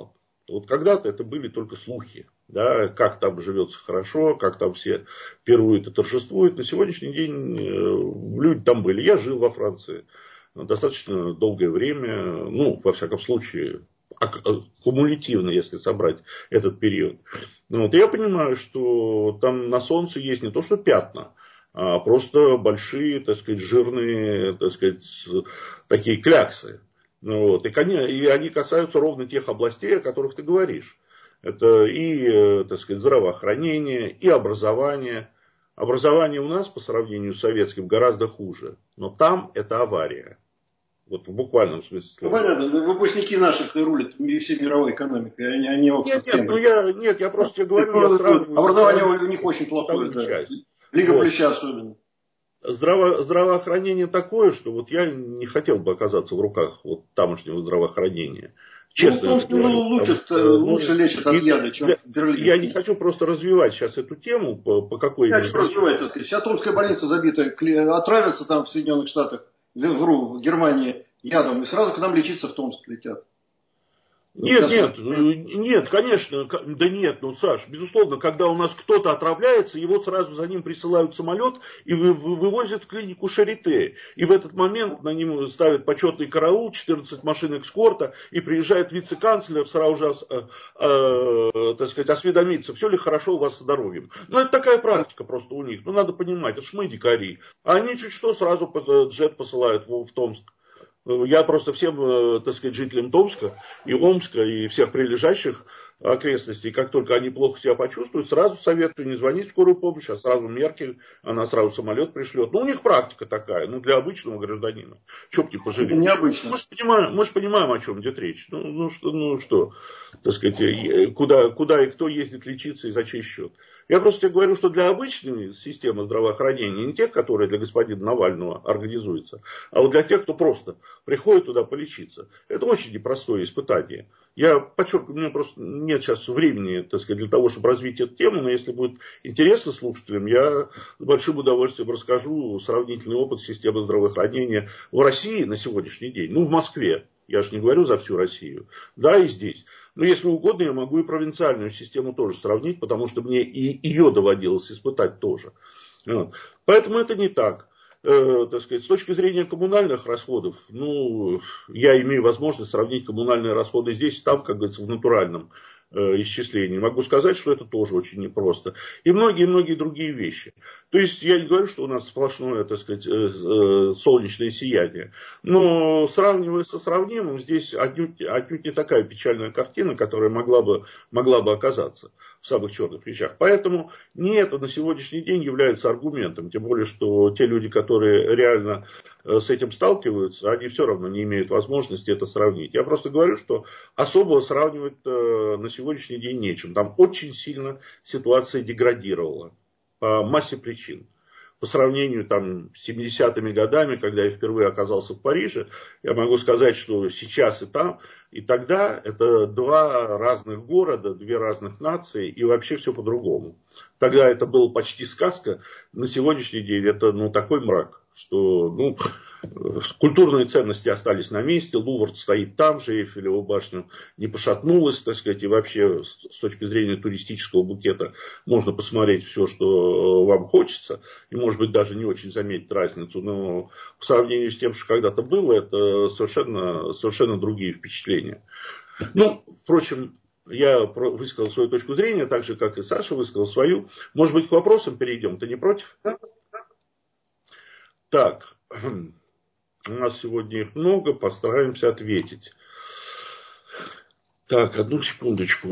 Вот когда-то это были только слухи. Да, как там живется хорошо, как там все пируют и торжествуют. На сегодняшний день люди там были. Я жил во Франции достаточно долгое время. Ну, во всяком случае, кумулятивно, если собрать этот период. Вот, я понимаю, что там на солнце есть не то что пятна, а просто большие, так сказать, жирные, так сказать, такие кляксы. Вот, и, и они касаются ровно тех областей, о которых ты говоришь. Это и, так сказать, здравоохранение, и образование. Образование у нас по сравнению с советским гораздо хуже. Но там это авария. Вот в буквальном смысле слова. Ну, понятно, выпускники наших рулят всей мировой экономикой, они, они Нет, нет, ну я, нет, я просто тебе говорю, я сравниваю. Образование у них очень плохое, да. Лига вот. Плеча особенно. Здраво, здравоохранение такое, что вот я не хотел бы оказаться в руках вот тамошнего здравоохранения. Честно ну, говорю, ну, лучше, потому, лучше ну, лечат от яда, чем в Берлине. Я не хочу просто развивать сейчас эту тему, по, по какой... Я хочу развивать, так сказать. Вся Томская больница забита, отравятся там в Соединенных Штатах, вру, в Германии ядом, и сразу к нам лечиться в Томск летят. Нет, нет, нет, конечно, да нет, ну, Саш, безусловно, когда у нас кто-то отравляется, его сразу за ним присылают самолет и вывозят в клинику Шарите. И в этот момент на ним ставят почетный караул, четырнадцать машин эскорта, и приезжает вице-канцлер сразу же, э, э, так сказать, осведомиться, все ли хорошо у вас со здоровьем. Ну, это такая практика просто у них, ну, надо понимать, это ж мы дикари. А они чуть что сразу джет посылают в Томск. Я просто всем, так сказать, жителям Томска и Омска и всех прилежащих окрестностей, как только они плохо себя почувствуют, сразу советую не звонить в скорую помощь, а сразу Меркель, она сразу самолет пришлет. Ну, у них практика такая, ну, для обычного гражданина. Че б не пожалеть? Необычно. Мы же понимаем, мы же понимаем, о чем идет речь. Ну, ну, что, ну, что, так сказать, куда, куда и кто ездит лечиться и за чей счет. Я просто тебе говорю, что для обычной системы здравоохранения, не тех, которые для господина Навального организуются, а вот для тех, кто просто приходит туда полечиться, это очень непростое испытание. Я подчеркиваю, у меня просто нет сейчас времени, так сказать, для того, чтобы развить эту тему, но если будет интересно слушателям, я с большим удовольствием расскажу сравнительный опыт системы здравоохранения в России на сегодняшний день, ну, в Москве. Я же не говорю за всю Россию. Да, и здесь. Но если угодно, я могу и провинциальную систему тоже сравнить, потому что мне и ее доводилось испытать тоже. Вот. Поэтому это не так. Э, так сказать, с точки зрения коммунальных расходов, ну, я имею возможность сравнить коммунальные расходы здесь и там, как говорится, в натуральном э, исчислении. Могу сказать, что это тоже очень непросто. И многие-многие другие вещи. То есть, я не говорю, что у нас сплошное, так сказать, э, э, солнечное сияние. Но, сравнивая со сравнимым, здесь отнюдь, отнюдь не такая печальная картина, которая могла бы, могла бы оказаться в самых черных вещах. Поэтому не это на сегодняшний день является аргументом. Тем более, что те люди, которые реально с этим сталкиваются, они все равно не имеют возможности это сравнить. Я просто говорю, что особо сравнивать на сегодняшний день нечем. Там очень сильно ситуация деградировала по массе причин. По сравнению там, с семидесятыми годами, когда я впервые оказался в Париже, я могу сказать, что сейчас и там, и тогда это два разных города, две разных нации, и вообще все по-другому. Тогда это было почти сказка, на сегодняшний день это ну, такой мрак, что ну, культурные ценности остались на месте, Лувр стоит там же, Эйфелева башня не пошатнулась, так сказать, и вообще с точки зрения туристического букета можно посмотреть все, что вам хочется, и может быть даже не очень заметить разницу, но по сравнению с тем, что когда-то было, это совершенно, совершенно другие впечатления. Ну, впрочем, я высказал свою точку зрения, так же, как и Саша высказал свою. Может быть, к вопросам перейдем, ты не против? Так, у нас сегодня их много, постараемся ответить. Так, одну секундочку.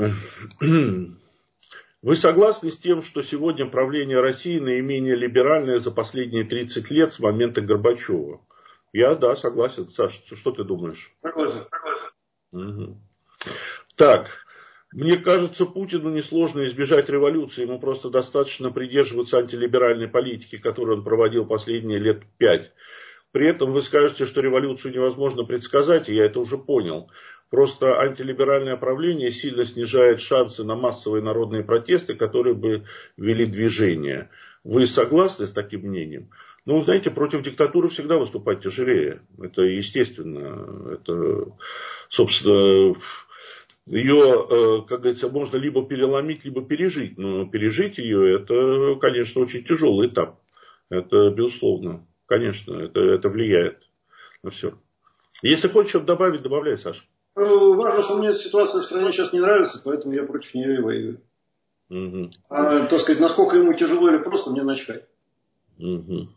Вы согласны с тем, что сегодня правление России наименее либеральное за последние тридцать лет с момента Горбачева? Я, да, согласен. Саша, что ты думаешь? Согласен, согласен. Угу. Так, мне кажется, Путину несложно избежать революции. Ему просто достаточно придерживаться антилиберальной политики, которую он проводил последние лет пять. При этом вы скажете, что революцию невозможно предсказать, и я это уже понял. Просто антилиберальное правление сильно снижает шансы на массовые народные протесты, которые бы вели движение. Вы согласны с таким мнением? Ну, знаете, против диктатуры всегда выступать тяжелее. Это естественно. Это, собственно, ее, как говорится, можно либо переломить, либо пережить. Но пережить ее, это, конечно, очень тяжелый этап. Это, безусловно, конечно, это, это влияет на все. Если хочешь что-то добавить, добавляй, Саша. Важно, что мне эта ситуация в стране сейчас не нравится, поэтому я против нее и воюю. Угу. А, так сказать, насколько ему тяжело или просто, мне начхать. Угу.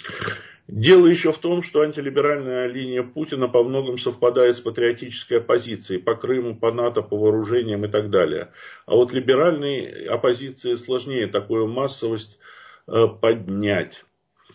Дело еще в том, что антилиберальная линия Путина по многому совпадает с патриотической оппозицией по Крыму, по НАТО, по вооружениям и так далее. А вот либеральной оппозиции сложнее такую массовость э, поднять.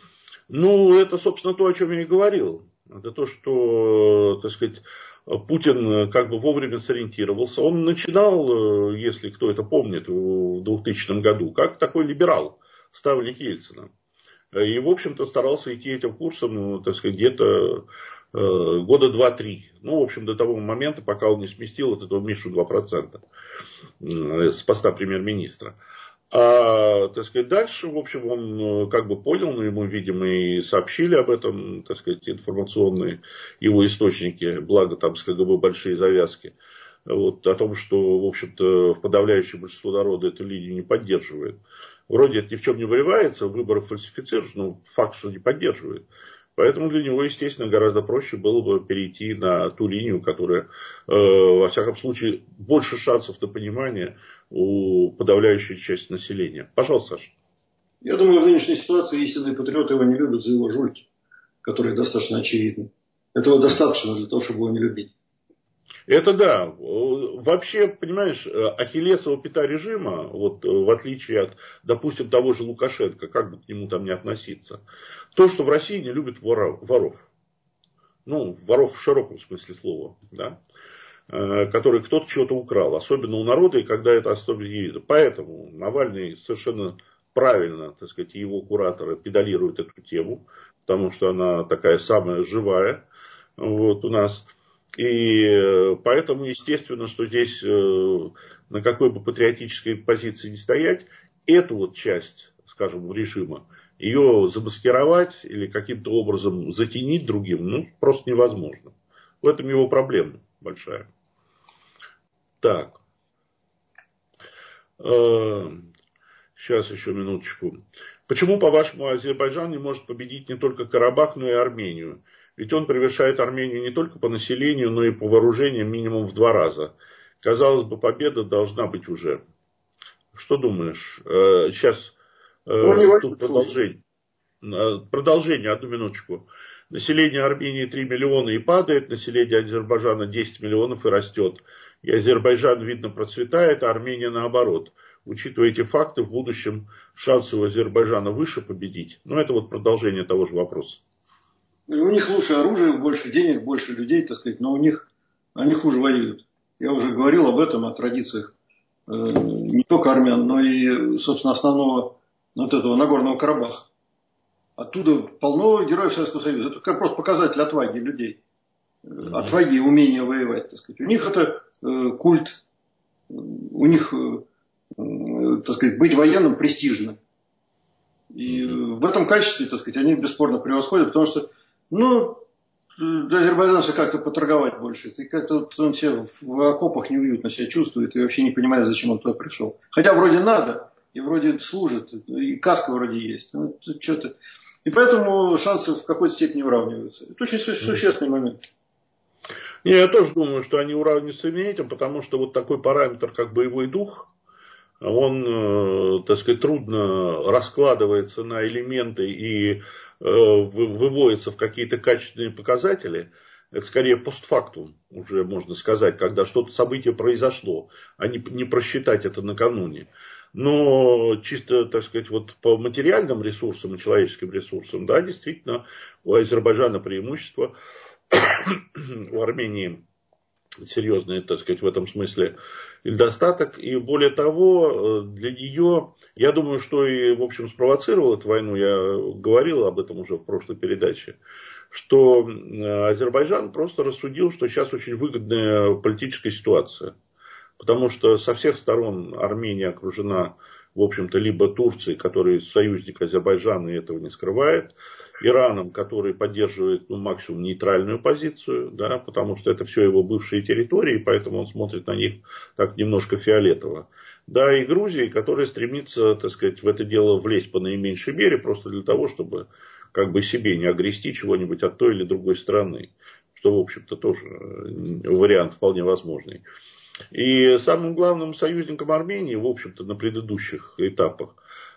Ну, это, собственно, то, о чем я и говорил. Это то, что, так сказать, Путин как бы вовремя сориентировался. Он начинал, если кто это помнит, в двухтысячном году, как такой либерал, ставленник Ельцина. И, в общем-то, старался идти этим курсом, так сказать, где-то э, года два-три. Ну, в общем, до того момента, пока он не сместил вот этого Мишу два процента э, с поста премьер-министра. А, так сказать, дальше, в общем, он как бы понял, но ему, видимо, и сообщили об этом, так сказать, информационные его источники, благо там с КГБ большие завязки, вот, о том, что, в общем-то, подавляющее большинство народа эту линию не поддерживает. Вроде это ни в чем не выливается, выборы фальсифицируют, но факт, что не поддерживает. Поэтому для него, естественно, гораздо проще было бы перейти на ту линию, которая, э, во всяком случае, больше шансов на понимание у подавляющей части населения. Пожалуйста, Саша. Я думаю, в нынешней ситуации истинные патриоты его не любят за его жульки, которые достаточно очевидны. Этого достаточно для того, чтобы его не любить. Это да. Вообще, понимаешь, ахиллесова пята режима, вот в отличие от, допустим, того же Лукашенко, как бы к нему там не относиться, то, что в России не любят воров. Ну, воров в широком смысле слова, да, который кто-то чего-то украл. Особенно у народа, и когда это особенно видно. Поэтому Навальный совершенно правильно, так сказать, его кураторы педалируют эту тему, потому что она такая самая живая вот, у нас. И поэтому, естественно, что здесь на какой бы патриотической позиции не стоять, эту вот часть, скажем, режима, ее замаскировать или каким-то образом затенить другим, ну, просто невозможно. В этом его проблема большая. Так. Сейчас еще минуточку. Почему, по-вашему, Азербайджан не может победить не только Карабах, но и Армению? Ведь он превышает Армению не только по населению, но и по вооружениям минимум в два раза. Казалось бы, победа должна быть уже. Что думаешь? Сейчас ну, тут продолжение. Продолжение, одну минуточку. Население Армении три миллиона и падает, население Азербайджана десять миллионов и растет. И Азербайджан, видно, процветает, а Армения наоборот. Учитывая эти факты, в будущем шансы у Азербайджана выше победить. Но это вот продолжение того же вопроса. У них лучше оружие, больше денег, больше людей, так сказать, но у них они хуже воюют. Я уже говорил об этом, о традициях э, не только армян, но и, собственно, основного вот этого Нагорного Карабаха. Оттуда полно героев Советского Союза. Это как просто показатель отваги людей. Отваги и умения воевать, так сказать. У них это э, культ, у них, э, так сказать, быть военным престижно. И в этом качестве, так сказать, они бесспорно превосходят, потому что, ну, для азербайджанца как-то поторговать больше. Ты как-то вот, он себя в окопах неуютно себя чувствует и вообще не понимает, зачем он туда пришел. Хотя вроде надо, и вроде служит, и каска вроде есть. Ну, что-то... И поэтому шансы в какой-то степени уравниваются. Это очень су- существенный момент. Не, я тоже думаю, что они уравниваются этим, потому что вот такой параметр, как боевой дух, он, так сказать, трудно раскладывается на элементы и выводится в какие-то качественные показатели. Это скорее постфактум, уже можно сказать, когда что-то событие произошло, а не, не просчитать это накануне. Но чисто, так сказать, вот по материальным ресурсам и человеческим ресурсам, да, действительно, у Азербайджана преимущество, у Армении серьезный, так сказать, в этом смысле недостаток. И более того, для нее, я думаю, что и, в общем, спровоцировал эту войну, я говорил об этом уже в прошлой передаче, что Азербайджан просто рассудил, что сейчас очень выгодная политическая ситуация. Потому что со всех сторон Армения окружена в общем-то, либо Турцией, который союзник Азербайджана и этого не скрывает, Ираном, который поддерживает, ну, максимум нейтральную позицию, да, потому что это все его бывшие территории, поэтому он смотрит на них так немножко фиолетово. Да, и Грузией, которая стремится, так сказать, в это дело влезть по наименьшей мере, просто для того, чтобы как бы себе не огрести чего-нибудь от той или другой стороны, что, в общем-то, тоже вариант вполне возможный. И самым главным союзником Армении, в общем-то, на предыдущих этапах,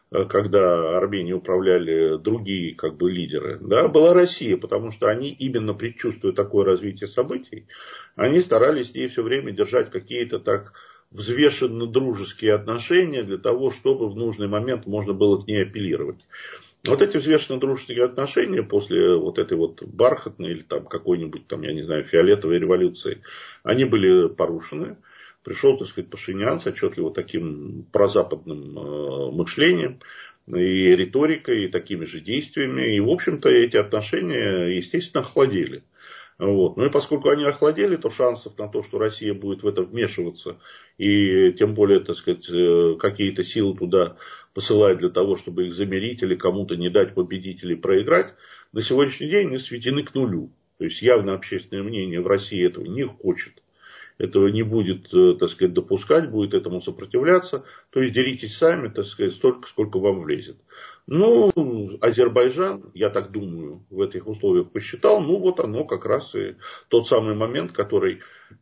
когда Арменией управляли другие как бы лидеры, да, была Россия, потому что они, именно предчувствуя такое развитие событий, они старались с ней все время держать какие-то так взвешенно дружеские отношения для того, чтобы в нужный момент можно было к ней апеллировать. Вот эти взвешенно дружеские отношения после вот этой вот бархатной или там какой-нибудь там, я не знаю, фиолетовой революции, они были порушены. Пришел, так сказать, Пашинян с отчетливо таким прозападным э, мышлением и риторикой, и такими же действиями. И, в общем-то, эти отношения, естественно, охладели. Вот. Ну и поскольку они охладели, то шансов на то, что Россия будет в это вмешиваться и тем более, так сказать, какие-то силы туда посылать для того, чтобы их замерить или кому-то не дать победить или проиграть, на сегодняшний день не сведены к нулю. То есть явно общественное мнение в России этого не хочет. Этого не будет, так сказать, допускать, будет этому сопротивляться. То есть деритесь сами, так сказать, столько, сколько вам влезет. Ну, Азербайджан, я так думаю, в этих условиях посчитал, ну вот оно как раз и тот самый момент, который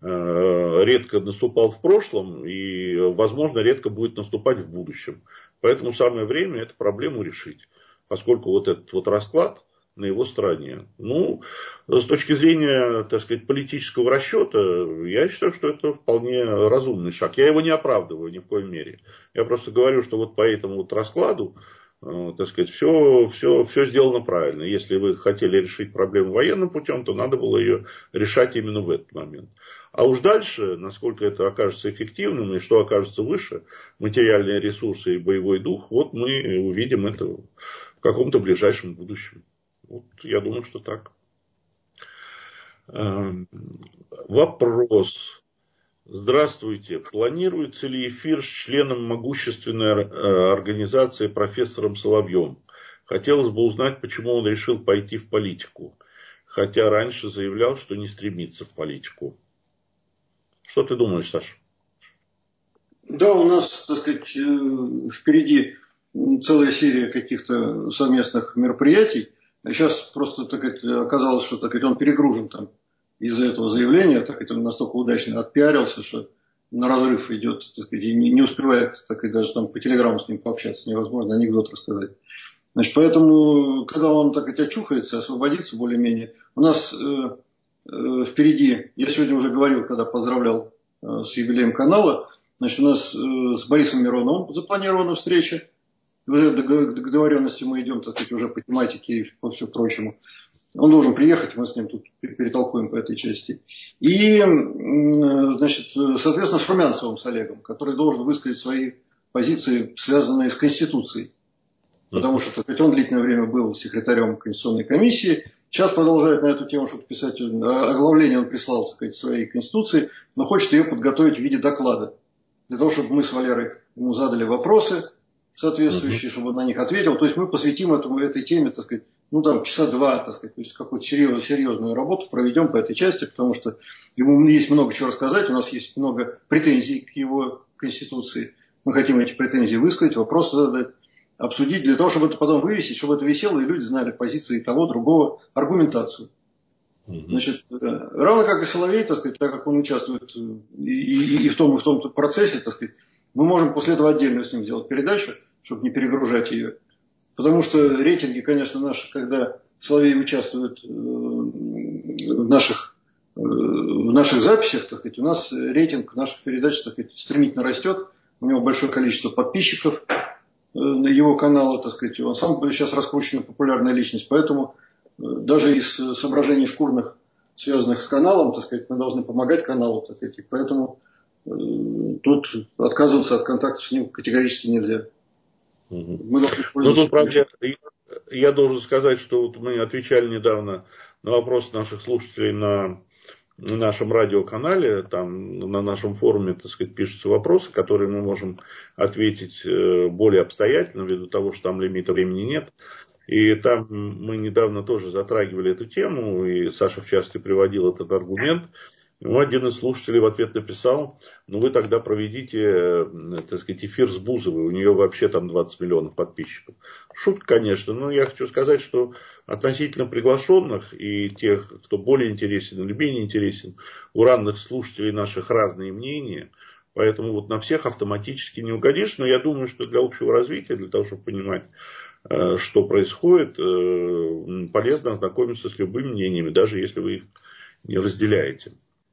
э, редко наступал в прошлом и, возможно, редко будет наступать в будущем. Поэтому самое время эту проблему решить, поскольку вот этот вот расклад на его стороне. Ну, с точки зрения, так сказать, политического расчета, я считаю, что это вполне разумный шаг. Я его не оправдываю ни в коей мере. Я просто говорю, что вот по этому вот раскладу, э, так сказать, все, все, все сделано правильно. Если вы хотели решить проблему военным путем, то надо было ее решать именно в этот момент. А уж дальше, насколько это окажется эффективным и что окажется выше, материальные ресурсы и боевой дух, вот мы увидим это в каком-то ближайшем будущем. Вот, я думаю, что так. Вопрос. Здравствуйте. Планируется ли эфир с членом могущественной организации профессором Соловьем? Хотелось бы узнать, почему он решил пойти в политику, хотя раньше заявлял, что не стремится в политику. Что ты думаешь, Саша? Да, у нас, так сказать, впереди целая серия каких-то совместных мероприятий. Сейчас просто, так сказать, оказалось, что, так сказать, он перегружен там из-за этого заявления, так сказать, он настолько удачно отпиарился, что на разрыв идет, так сказать, и не успевает, так сказать, даже там по телеграмму с ним пообщаться, невозможно анекдот рассказать. Значит, поэтому, когда он, так сказать, очухается, освободится более-менее, у нас э, э, впереди, я сегодня уже говорил, когда поздравлял э, с юбилеем канала, значит, у нас э, с Борисом Мироновым запланирована встреча. Уже к договоренности мы идем, так сказать, уже по тематике и по всему прочему. Он должен приехать, мы с ним тут перетолкуем по этой части. И, значит, соответственно, с Румянцевым, с Олегом, который должен высказать свои позиции, связанные с Конституцией. Потому что, так сказать, он длительное время был секретарем Конституционной комиссии. Сейчас продолжает на эту тему что-то писать. Оглавление он прислал, так сказать, своей Конституции, но хочет ее подготовить в виде доклада. Для того, чтобы мы с Валерой ему задали вопросы соответствующие, чтобы он на них ответил. То есть мы посвятим этому, этой теме, так сказать, ну там часа два, так сказать, то есть какую-то серьезную, серьезную работу проведем по этой части, потому что ему есть много чего рассказать, у нас есть много претензий к его Конституции. Мы хотим эти претензии высказать, вопросы задать, обсудить, для того, чтобы это потом вывесить, чтобы это висело, и люди знали позиции того, другого, аргументацию. Значит, равно как и Соловей, так сказать, так как он участвует и, и, и в том, и в том процессе, так сказать, мы можем после этого отдельно с ним сделать передачу, чтобы не перегружать ее. Потому что рейтинги, конечно, наши, когда Соловей участвует в наших, в наших записях, так сказать, у нас рейтинг наших передач, так сказать, стремительно растет. У него большое количество подписчиков на его канала, так сказать. Он сам сейчас раскрученная популярная личность. Поэтому даже из соображений шкурных, связанных с каналом, так сказать, мы должны помогать каналу, так сказать. Поэтому тут отказываться от контакта с ним категорически нельзя. Угу. Ну, тут, правда, я, я должен сказать, что вот мы отвечали недавно на вопрос наших слушателей на на нашем радиоканале, там на нашем форуме, так сказать, пишутся вопросы, которые мы можем ответить более обстоятельно, ввиду того, что там лимита времени нет. И там мы недавно тоже затрагивали эту тему, и Саша, в частности, приводил этот аргумент. Ну, один из слушателей в ответ написал: ну вы тогда проведите, так сказать, эфир с Бузовой, у нее вообще там двадцать миллионов подписчиков. Шутка, конечно, но я хочу сказать, что относительно приглашенных и тех, кто более интересен или менее интересен, у ранних слушателей наших разные мнения, поэтому вот на всех автоматически не угодишь, но я думаю, что для общего развития, для того, чтобы понимать, что происходит, полезно ознакомиться с любыми мнениями, даже если вы их не разделяете.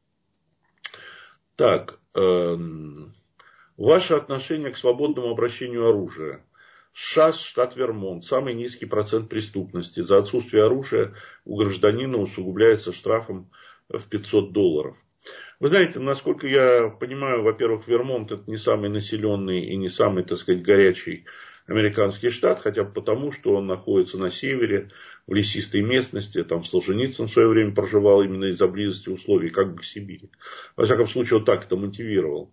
Так, э, ваше отношение к свободному обращению оружия. ШАС, штат Вермонт, самый низкий процент преступности. За отсутствие оружия у гражданина усугубляется штрафом в пятьсот долларов. Вы знаете, насколько я понимаю, во-первых, Вермонт это не самый населенный и не самый, так сказать, горячий американский штат, хотя бы потому, что он находится на севере, в лесистой местности. Там Солженицын в свое время проживал именно из-за близости условий, как бы к Сибири. Во всяком случае, он так это мотивировал.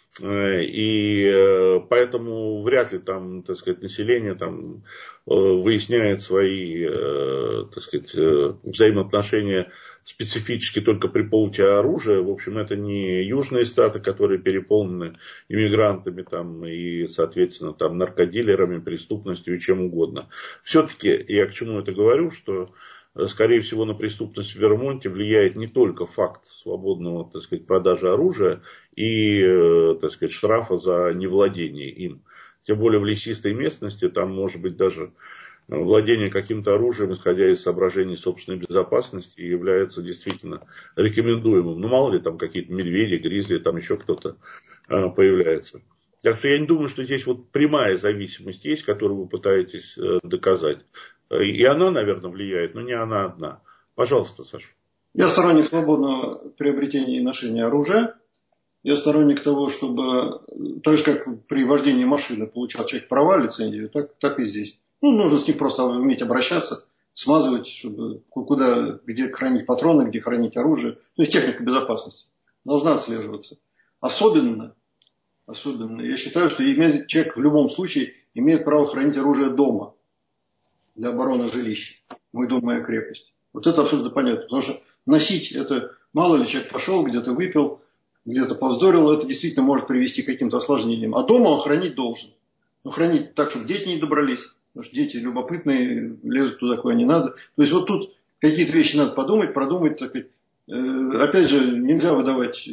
И поэтому вряд ли там, так сказать, население там выясняет свои, так сказать, взаимоотношения специфически только при поводе оружия. В общем, это не южные штаты, которые переполнены иммигрантами там, и, соответственно, там, наркодилерами, преступностью и чем угодно. Все-таки я к чему это говорю, что, скорее всего, на преступность в Вермонте влияет не только факт свободного, так сказать, продажи оружия и, так сказать, штрафа за невладение им. Тем более в лесистой местности там может быть даже владение каким-то оружием, исходя из соображений собственной безопасности, является действительно рекомендуемым. Ну, мало ли, там какие-то медведи, гризли, там еще кто-то появляется. Так что я не думаю, что здесь вот прямая зависимость есть, которую вы пытаетесь доказать. И она, наверное, влияет, но не она одна. Пожалуйста, Саша. Я сторонник свободного приобретения и ношения оружия. Я сторонник того, чтобы, так же как при вождении машины получал человек права, лицензию, так, так и здесь. Ну, нужно с ним просто уметь обращаться, смазывать, чтобы куда, где хранить патроны, где хранить оружие. То есть техника безопасности должна отслеживаться. Особенно, особенно, я считаю, что имеет, человек в любом случае имеет право хранить оружие дома для обороны жилища. Мой дом, моя крепость. Вот это абсолютно понятно. Потому что носить это, мало ли человек пошел, где-то выпил, где-то повздорил, это действительно может привести к каким-то осложнениям. А дома он хранить должен. Но хранить так, чтобы дети не добрались. Потому что дети любопытные, лезут туда, куда не надо. То есть вот тут какие-то вещи надо подумать, продумать. Так, э, опять же, нельзя выдавать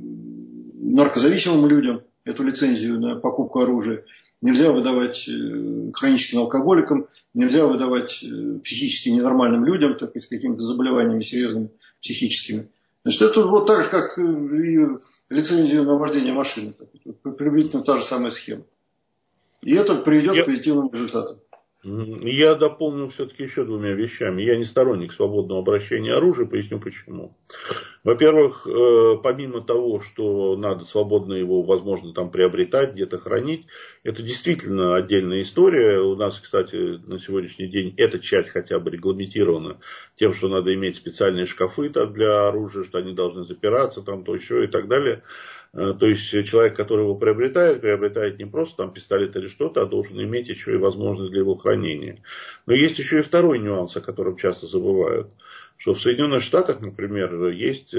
наркозависимым людям эту лицензию на покупку оружия. Нельзя выдавать э, хроническим алкоголикам. Нельзя выдавать э, психически ненормальным людям, так, с какими-то заболеваниями серьезными психическими. Значит, это вот так же, как и лицензию на вождение машины. Приблизительно та же самая схема. И это приведет Я... к позитивным результатам. Я дополню все-таки еще двумя вещами. Я не сторонник свободного обращения оружия, поясню почему. Во-первых, помимо того, что надо свободно его, возможно, там приобретать, где-то хранить, это действительно отдельная история. У нас, кстати, на сегодняшний день эта часть хотя бы регламентирована тем, что надо иметь специальные шкафы там, для оружия, что они должны запираться, там, то еще и так далее. То есть человек, который его приобретает, приобретает не просто там пистолет или что-то, а должен иметь еще и возможность для его хранения. Но есть еще и второй нюанс, о котором часто забывают. Что в Соединенных Штатах, например, есть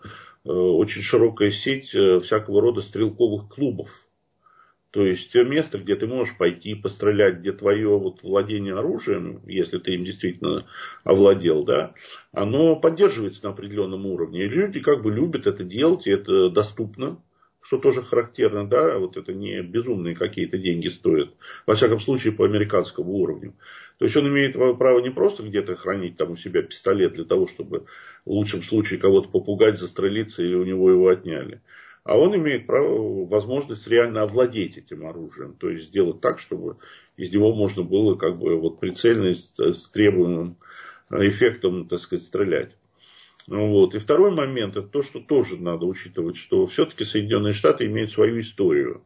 очень широкая сеть всякого рода стрелковых клубов. То есть место, где ты можешь пойти пострелять, где твое вот владение оружием, если ты им действительно овладел, да, оно поддерживается на определенном уровне. И люди как бы любят это делать, и это доступно, что тоже характерно, да, вот это не безумные какие-то деньги стоят, во всяком случае по американскому уровню. То есть он имеет право не просто где-то хранить там у себя пистолет для того, чтобы в лучшем случае кого-то попугать, застрелиться или у него его отняли. А он имеет право, возможность реально овладеть этим оружием. То есть сделать так, чтобы из него можно было как бы вот прицельно с требуемым эффектом, так сказать, стрелять. Вот. И второй момент, это то, что тоже надо учитывать, что все-таки Соединенные Штаты имеют свою историю.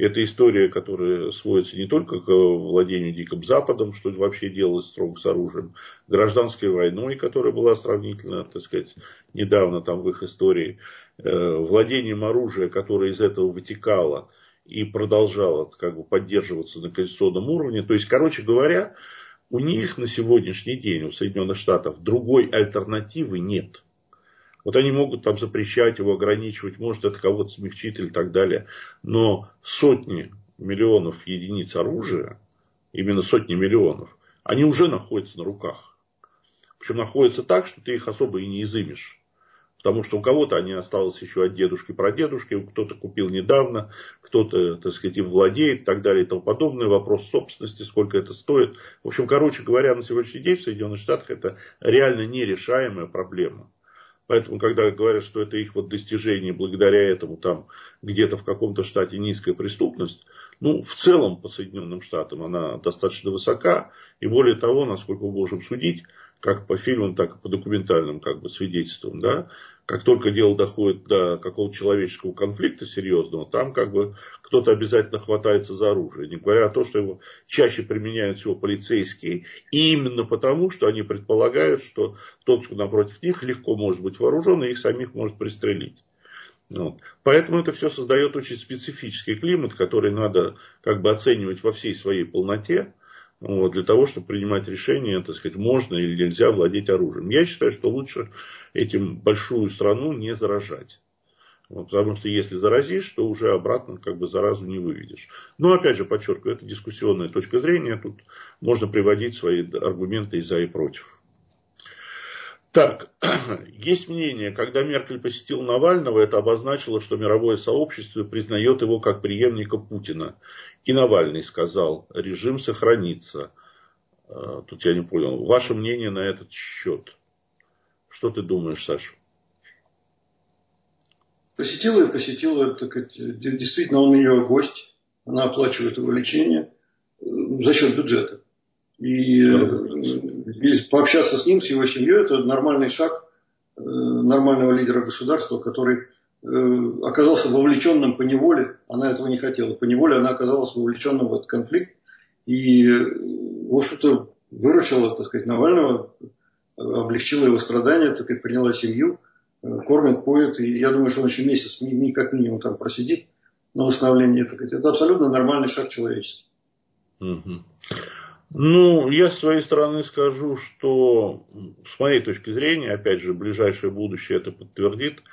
Это история, которая сводится не только к владению Диким Западом, что вообще делалось строго с оружием, гражданской войной, которая была сравнительно, так сказать, недавно там в их истории, владением оружия, которое из этого вытекало и продолжало как бы поддерживаться на конституционном уровне. То есть, короче говоря, у них на сегодняшний день, у Соединенных Штатов, другой альтернативы нет. Вот они могут там запрещать его, ограничивать, может это кого-то смягчит или так далее. Но сотни миллионов единиц оружия, именно сотни миллионов, они уже находятся на руках. Причем находятся так, что ты их особо и не изымешь. Потому что у кого-то они осталось еще от дедушки, прадедушки, кто-то купил недавно, кто-то, так сказать, им владеет и так далее и тому подобное. Вопрос собственности, сколько это стоит. В общем, короче говоря, на сегодняшний день в Соединенных Штатах это реально нерешаемая проблема. Поэтому, когда говорят, что это их вот достижение, благодаря этому там где-то в каком-то штате низкая преступность, ну, в целом по Соединенным Штатам она достаточно высока. И более того, насколько мы можем судить, как по фильмам, так и по документальным как бы свидетельствам, да, как только дело доходит до какого-то человеческого конфликта серьезного, там как бы кто-то обязательно хватается за оружие. Не говоря о том, что его чаще применяют всего полицейские. И именно потому, что они предполагают, что тот, кто напротив них, легко может быть вооружен, и их самих может пристрелить. Вот. Поэтому это все создает очень специфический климат, который надо как бы оценивать во всей своей полноте. Вот, для того, чтобы принимать решение, так сказать, можно или нельзя владеть оружием. Я считаю, что лучше этим большую страну не заражать. Вот, потому что если заразишь, то уже обратно как бы заразу не выведешь. Но опять же, подчеркиваю, это дискуссионная точка зрения. Тут можно приводить свои аргументы и за, и против. Так, есть мнение, когда Меркель посетил Навального, это обозначило, что мировое сообщество признает его как преемника Путина. И Навальный сказал, режим сохранится. Тут я не понял. Ваше мнение на этот счет? Что ты думаешь, Саша? Посетила и посетила, так сказать, действительно он ее гость. Она оплачивает его лечение за счет бюджета. И, и пообщаться с ним, с его семьей, это нормальный шаг нормального лидера государства, который оказался вовлеченным по неволе. Она этого не хотела. По неволе она оказалась вовлеченным в этот конфликт. И, в общем-то, выручила, так сказать, Навального, облегчила его страдания, так сказать, приняла семью, кормит, поет. И я думаю, что он еще месяц, как минимум, там просидит на восстановлении. Так сказать. Это абсолютно нормальный шаг человеческий. Угу. Ну, я с своей стороны скажу, что с моей точки зрения, опять же, ближайшее будущее это подтвердит,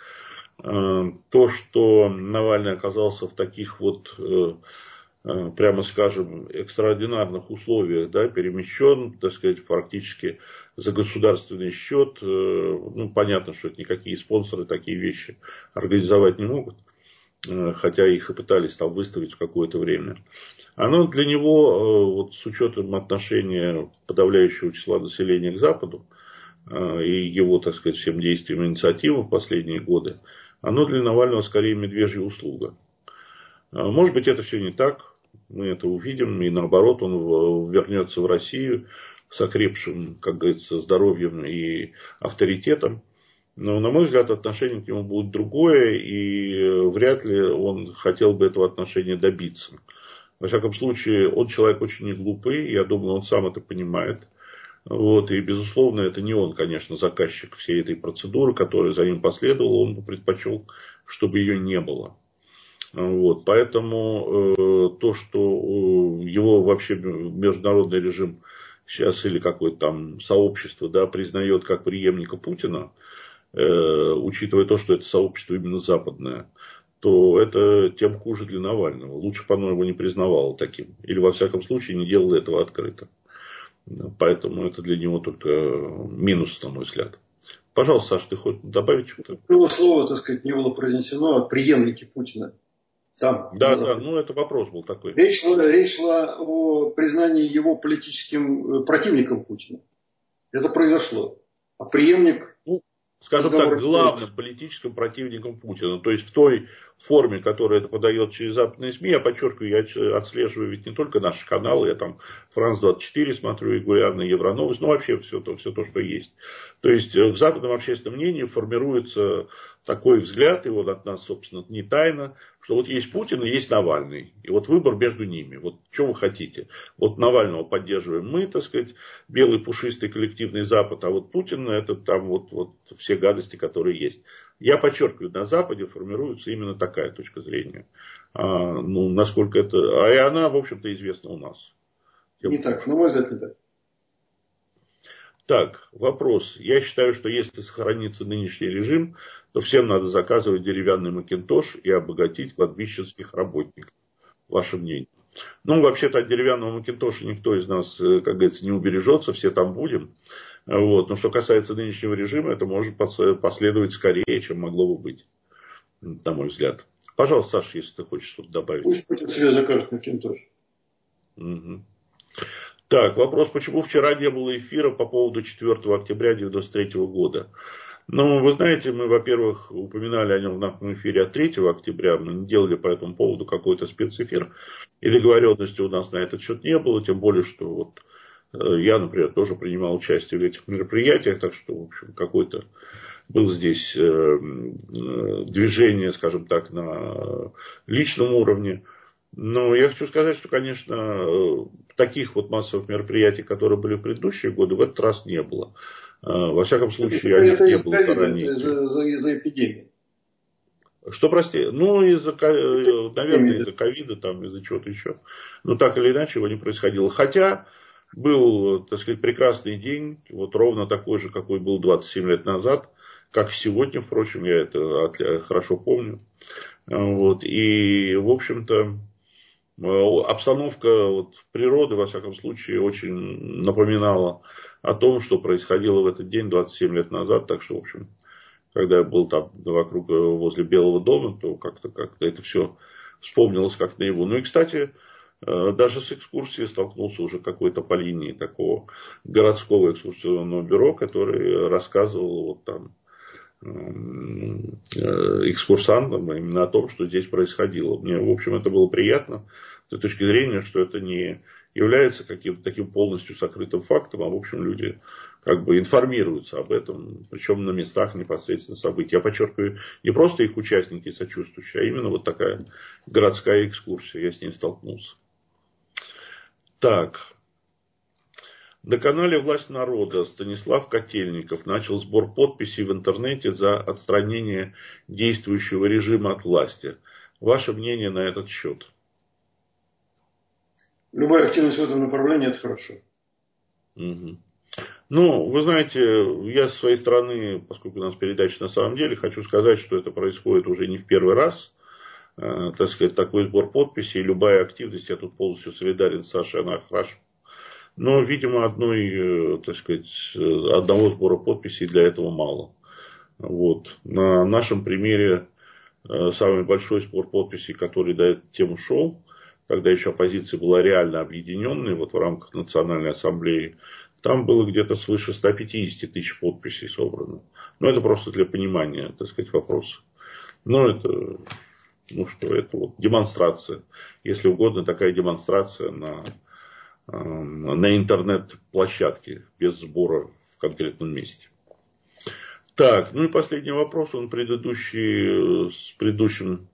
то, что Навальный оказался в таких вот, прямо скажем, экстраординарных условиях, да, перемещен, так сказать, практически за государственный счет, ну, понятно, что это никакие спонсоры такие вещи организовать не могут, хотя их и пытались там выставить в какое-то время. Оно для него, вот с учетом отношения подавляющего числа населения к Западу и его, так сказать, всем действиям и инициативам в последние годы, оно для Навального скорее медвежья услуга. Может быть, это все не так, мы это увидим, и наоборот, он вернется в Россию с окрепшим, как говорится, здоровьем и авторитетом. Но, на мой взгляд, отношение к нему будет другое, и вряд ли он хотел бы этого отношения добиться. Во всяком случае, он человек очень неглупый, я думаю, он сам это понимает. Вот, и, безусловно, это не он, конечно, заказчик всей этой процедуры, которая за ним последовала, он бы предпочел, чтобы ее не было. Вот, поэтому э, то, что э, его вообще международный режим сейчас или какое-то там сообщество, да, признает как преемника Путина, э, учитывая то, что это сообщество именно западное, то это тем хуже для Навального. Лучше бы оно его не признавало таким. Или, во всяком случае, не делало этого открыто. Поэтому это для него только минус, на мой взгляд. Пожалуйста, Саша, ты хочешь добавить что-то? Такого слова, так сказать, не было произнесено о преемнике Путина. Там, да, да, ну это вопрос был такой. Речь шла, речь шла о признании его политическим противником Путина. Это произошло. А преемник... Ну, скажем так, главным политическим противником Путина. То есть в той форме, которая это подает через западные СМИ, я подчеркиваю, я отслеживаю ведь не только наши каналы, я там Франс двадцать четыре смотрю регулярно, Евроновость, ну вообще все то, все то, что есть. То есть в западном общественном мнении формируется такой взгляд, и вот от нас, собственно, не тайна, что вот есть Путин и есть Навальный. И вот выбор между ними. Вот что вы хотите? Вот Навального поддерживаем мы, так сказать, белый пушистый коллективный Запад, а вот Путин это там вот, вот все гадости, которые есть. Я подчеркиваю, на Западе формируется именно такая точка зрения. А, ну, насколько это... А и она, в общем-то, известна у нас. Не так, на мой взгляд, не так. Так, вопрос. Я считаю, что если сохранится нынешний режим, то всем надо заказывать деревянный макинтош и обогатить кладбищенских работников. Ваше мнение? Ну, вообще-то от деревянного макинтоша никто из нас, как говорится, не убережется, все там будем. Вот. Но что касается нынешнего режима, это может последовать скорее, чем могло бы быть, на мой взгляд. Пожалуйста, Саша, если ты хочешь что-то добавить. Пусть Путин себе закажет макинтош. Угу. Так, вопрос, почему вчера не было эфира по поводу четвёртого октября девяносто третьего года? Ну, вы знаете, мы, во-первых, упоминали о нем в нашем эфире от третьего октября, мы не делали по этому поводу какой-то спецэфир, и договоренности у нас на этот счет не было, тем более, что вот я, например, тоже принимал участие в этих мероприятиях, так что, в общем, какой-то был здесь движение, скажем так, на личном уровне. Но я хочу сказать, что, конечно, таких вот массовых мероприятий, которые были в предыдущие годы, в этот раз не было. Во всяком случае, о них не было заранее. Это из-за, из-за эпидемии. Что, прости? Ну, из-за, наверное, из-за ковида, там, из-за чего-то еще. Но так или иначе его не происходило. Хотя был, так сказать, прекрасный день, вот ровно такой же, какой был двадцать семь лет назад, как сегодня, впрочем, я это хорошо помню. Вот. И, в общем-то, обстановка вот, природы, во всяком случае, очень напоминала о том, что происходило в этот день двадцать семь лет назад. Так что, в общем, когда я был там вокруг, возле Белого дома, то как-то как-то это все вспомнилось как наяву. Ну и, кстати, даже с экскурсией столкнулся уже какой-то по линии такого городского экскурсионного бюро, который рассказывал вот там экскурсантам именно о том, что здесь происходило. Мне, в общем, это было приятно с той точки зрения, что это не является каким-то таким полностью сокрытым фактом, а в общем люди как бы информируются об этом, причем на местах непосредственно событий. Я подчеркиваю, не просто их участники сочувствующие, а именно вот такая городская экскурсия, я с ней столкнулся. Так. На канале «Власть народа» Станислав Котельников начал сбор подписей в интернете за отстранение действующего режима от власти. Ваше мнение на этот счет? Любая активность в этом направлении – это хорошо. Угу. Ну, вы знаете, я с своей стороны, поскольку у нас передача на самом деле, хочу сказать, что это происходит уже не в первый раз. Э, так сказать, такой сбор подписей, любая активность, я тут полностью солидарен с Сашей, она хорошо. Но, видимо, одной, так сказать, одного сбора подписей для этого мало. Вот. На нашем примере самый большой сбор подписей, который до этой темы шел, когда еще оппозиция была реально объединенной, вот в рамках Национальной ассамблеи, там было где-то свыше ста пятидесяти тысяч подписей собрано. Но это просто для понимания, так сказать, вопроса. Но это, ну что, это вот демонстрация. Если угодно, такая демонстрация на... на интернет-площадке, без сбора в конкретном месте. Так, ну и последний вопрос, он предыдущий, с предыдущим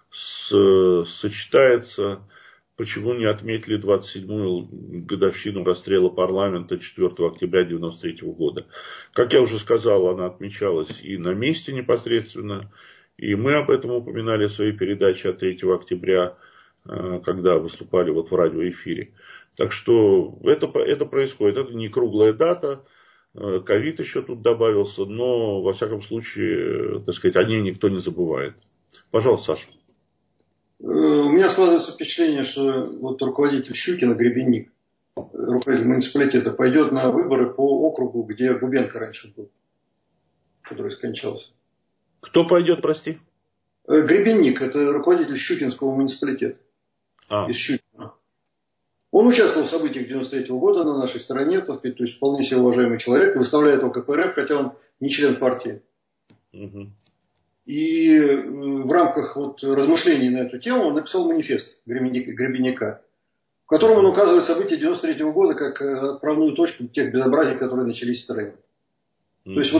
с, сочетается. Почему не отметили двадцать седьмую годовщину расстрела парламента четвёртого октября девяносто третьего года? Как я уже сказал, она отмечалась и на месте непосредственно, и мы об этом упоминали в своей передаче от третьего октября, когда выступали вот в радиоэфире. Так что это, это происходит. Это не круглая дата. Ковид еще тут добавился. Но, во всяком случае, так сказать, о ней никто не забывает. Пожалуйста, Саша. У меня складывается впечатление, что вот руководитель Щукина, Гребенник, руководитель муниципалитета, пойдет на выборы по округу, где Губенко раньше был, который скончался. Кто пойдет, прости? Гребенник, это руководитель Щукинского муниципалитета. А. Из Щукина. Он участвовал в событиях девяносто третьего года на нашей стороне, так сказать, то есть вполне себе уважаемый человек, выставляет его КПРФ, хотя он не член партии. Угу. И в рамках вот размышлений на эту тему он написал манифест Гребенника, в котором он указывает события девяносто третьего года как отправную точку тех безобразий, которые начались в стране. Угу. То есть вот как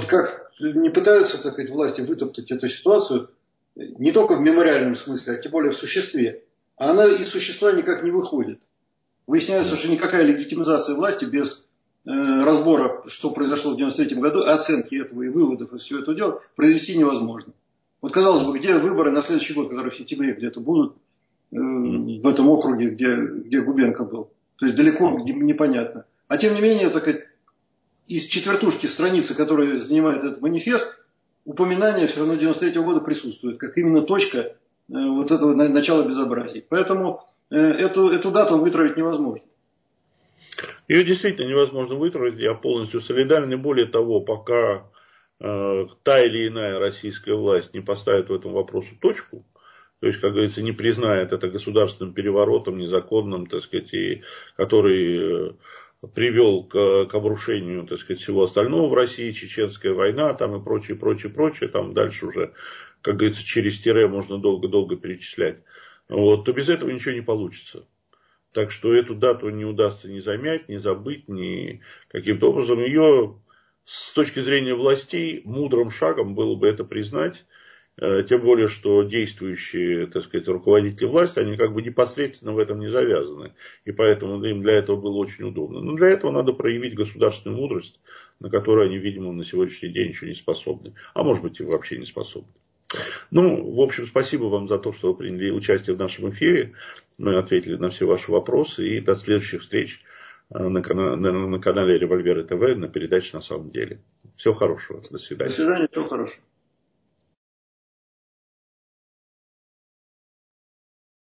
не пытаются, так сказать, власти вытоптать эту ситуацию не только в мемориальном смысле, а тем более в существе. А она из существа никак не выходит. Выясняется, что никакая легитимизация власти без э, разбора, что произошло в девяносто третьем году, оценки этого и выводов из всего этого дела произвести невозможно. Вот, казалось бы, где выборы на следующий год, которые в сентябре где-то будут, э, в этом округе, где, где Губенко был. То есть далеко непонятно. А тем не менее, так сказать, из четвертушки страницы, которые занимает этот манифест, упоминание все равно девяносто третьего года присутствует, как именно точка э, вот этого начала безобразий. Поэтому э, эту, эту дату вытравить невозможно. Ее действительно невозможно вытравить, я полностью солидарен. И более того, пока э, та или иная российская власть не поставит в этом вопросу точку, то есть, как говорится, не признает это государственным переворотом, незаконным, так сказать, и который привел к, к обрушению, так сказать, всего остального в России, чеченская война, там и прочее, прочее, прочее, там дальше уже, как говорится, через тире можно долго-долго перечислять, вот, то без этого ничего не получится. Так что эту дату не удастся ни замять, ни забыть, ни каким-то образом. Ее с точки зрения властей мудрым шагом было бы это признать. Тем более, что действующие, так сказать, руководители власти, они как бы непосредственно в этом не завязаны. И поэтому им для этого было очень удобно. Но для этого надо проявить государственную мудрость, на которую они, видимо, на сегодняшний день еще не способны. А может быть, и вообще не способны. Ну, в общем, спасибо вам за то, что вы приняли участие в нашем эфире. Мы ответили на все ваши вопросы. И до следующих встреч на канале, на канале Револьверы ТВ на передаче «На самом деле». Всего хорошего. До свидания. До свидания. Всего хорошего.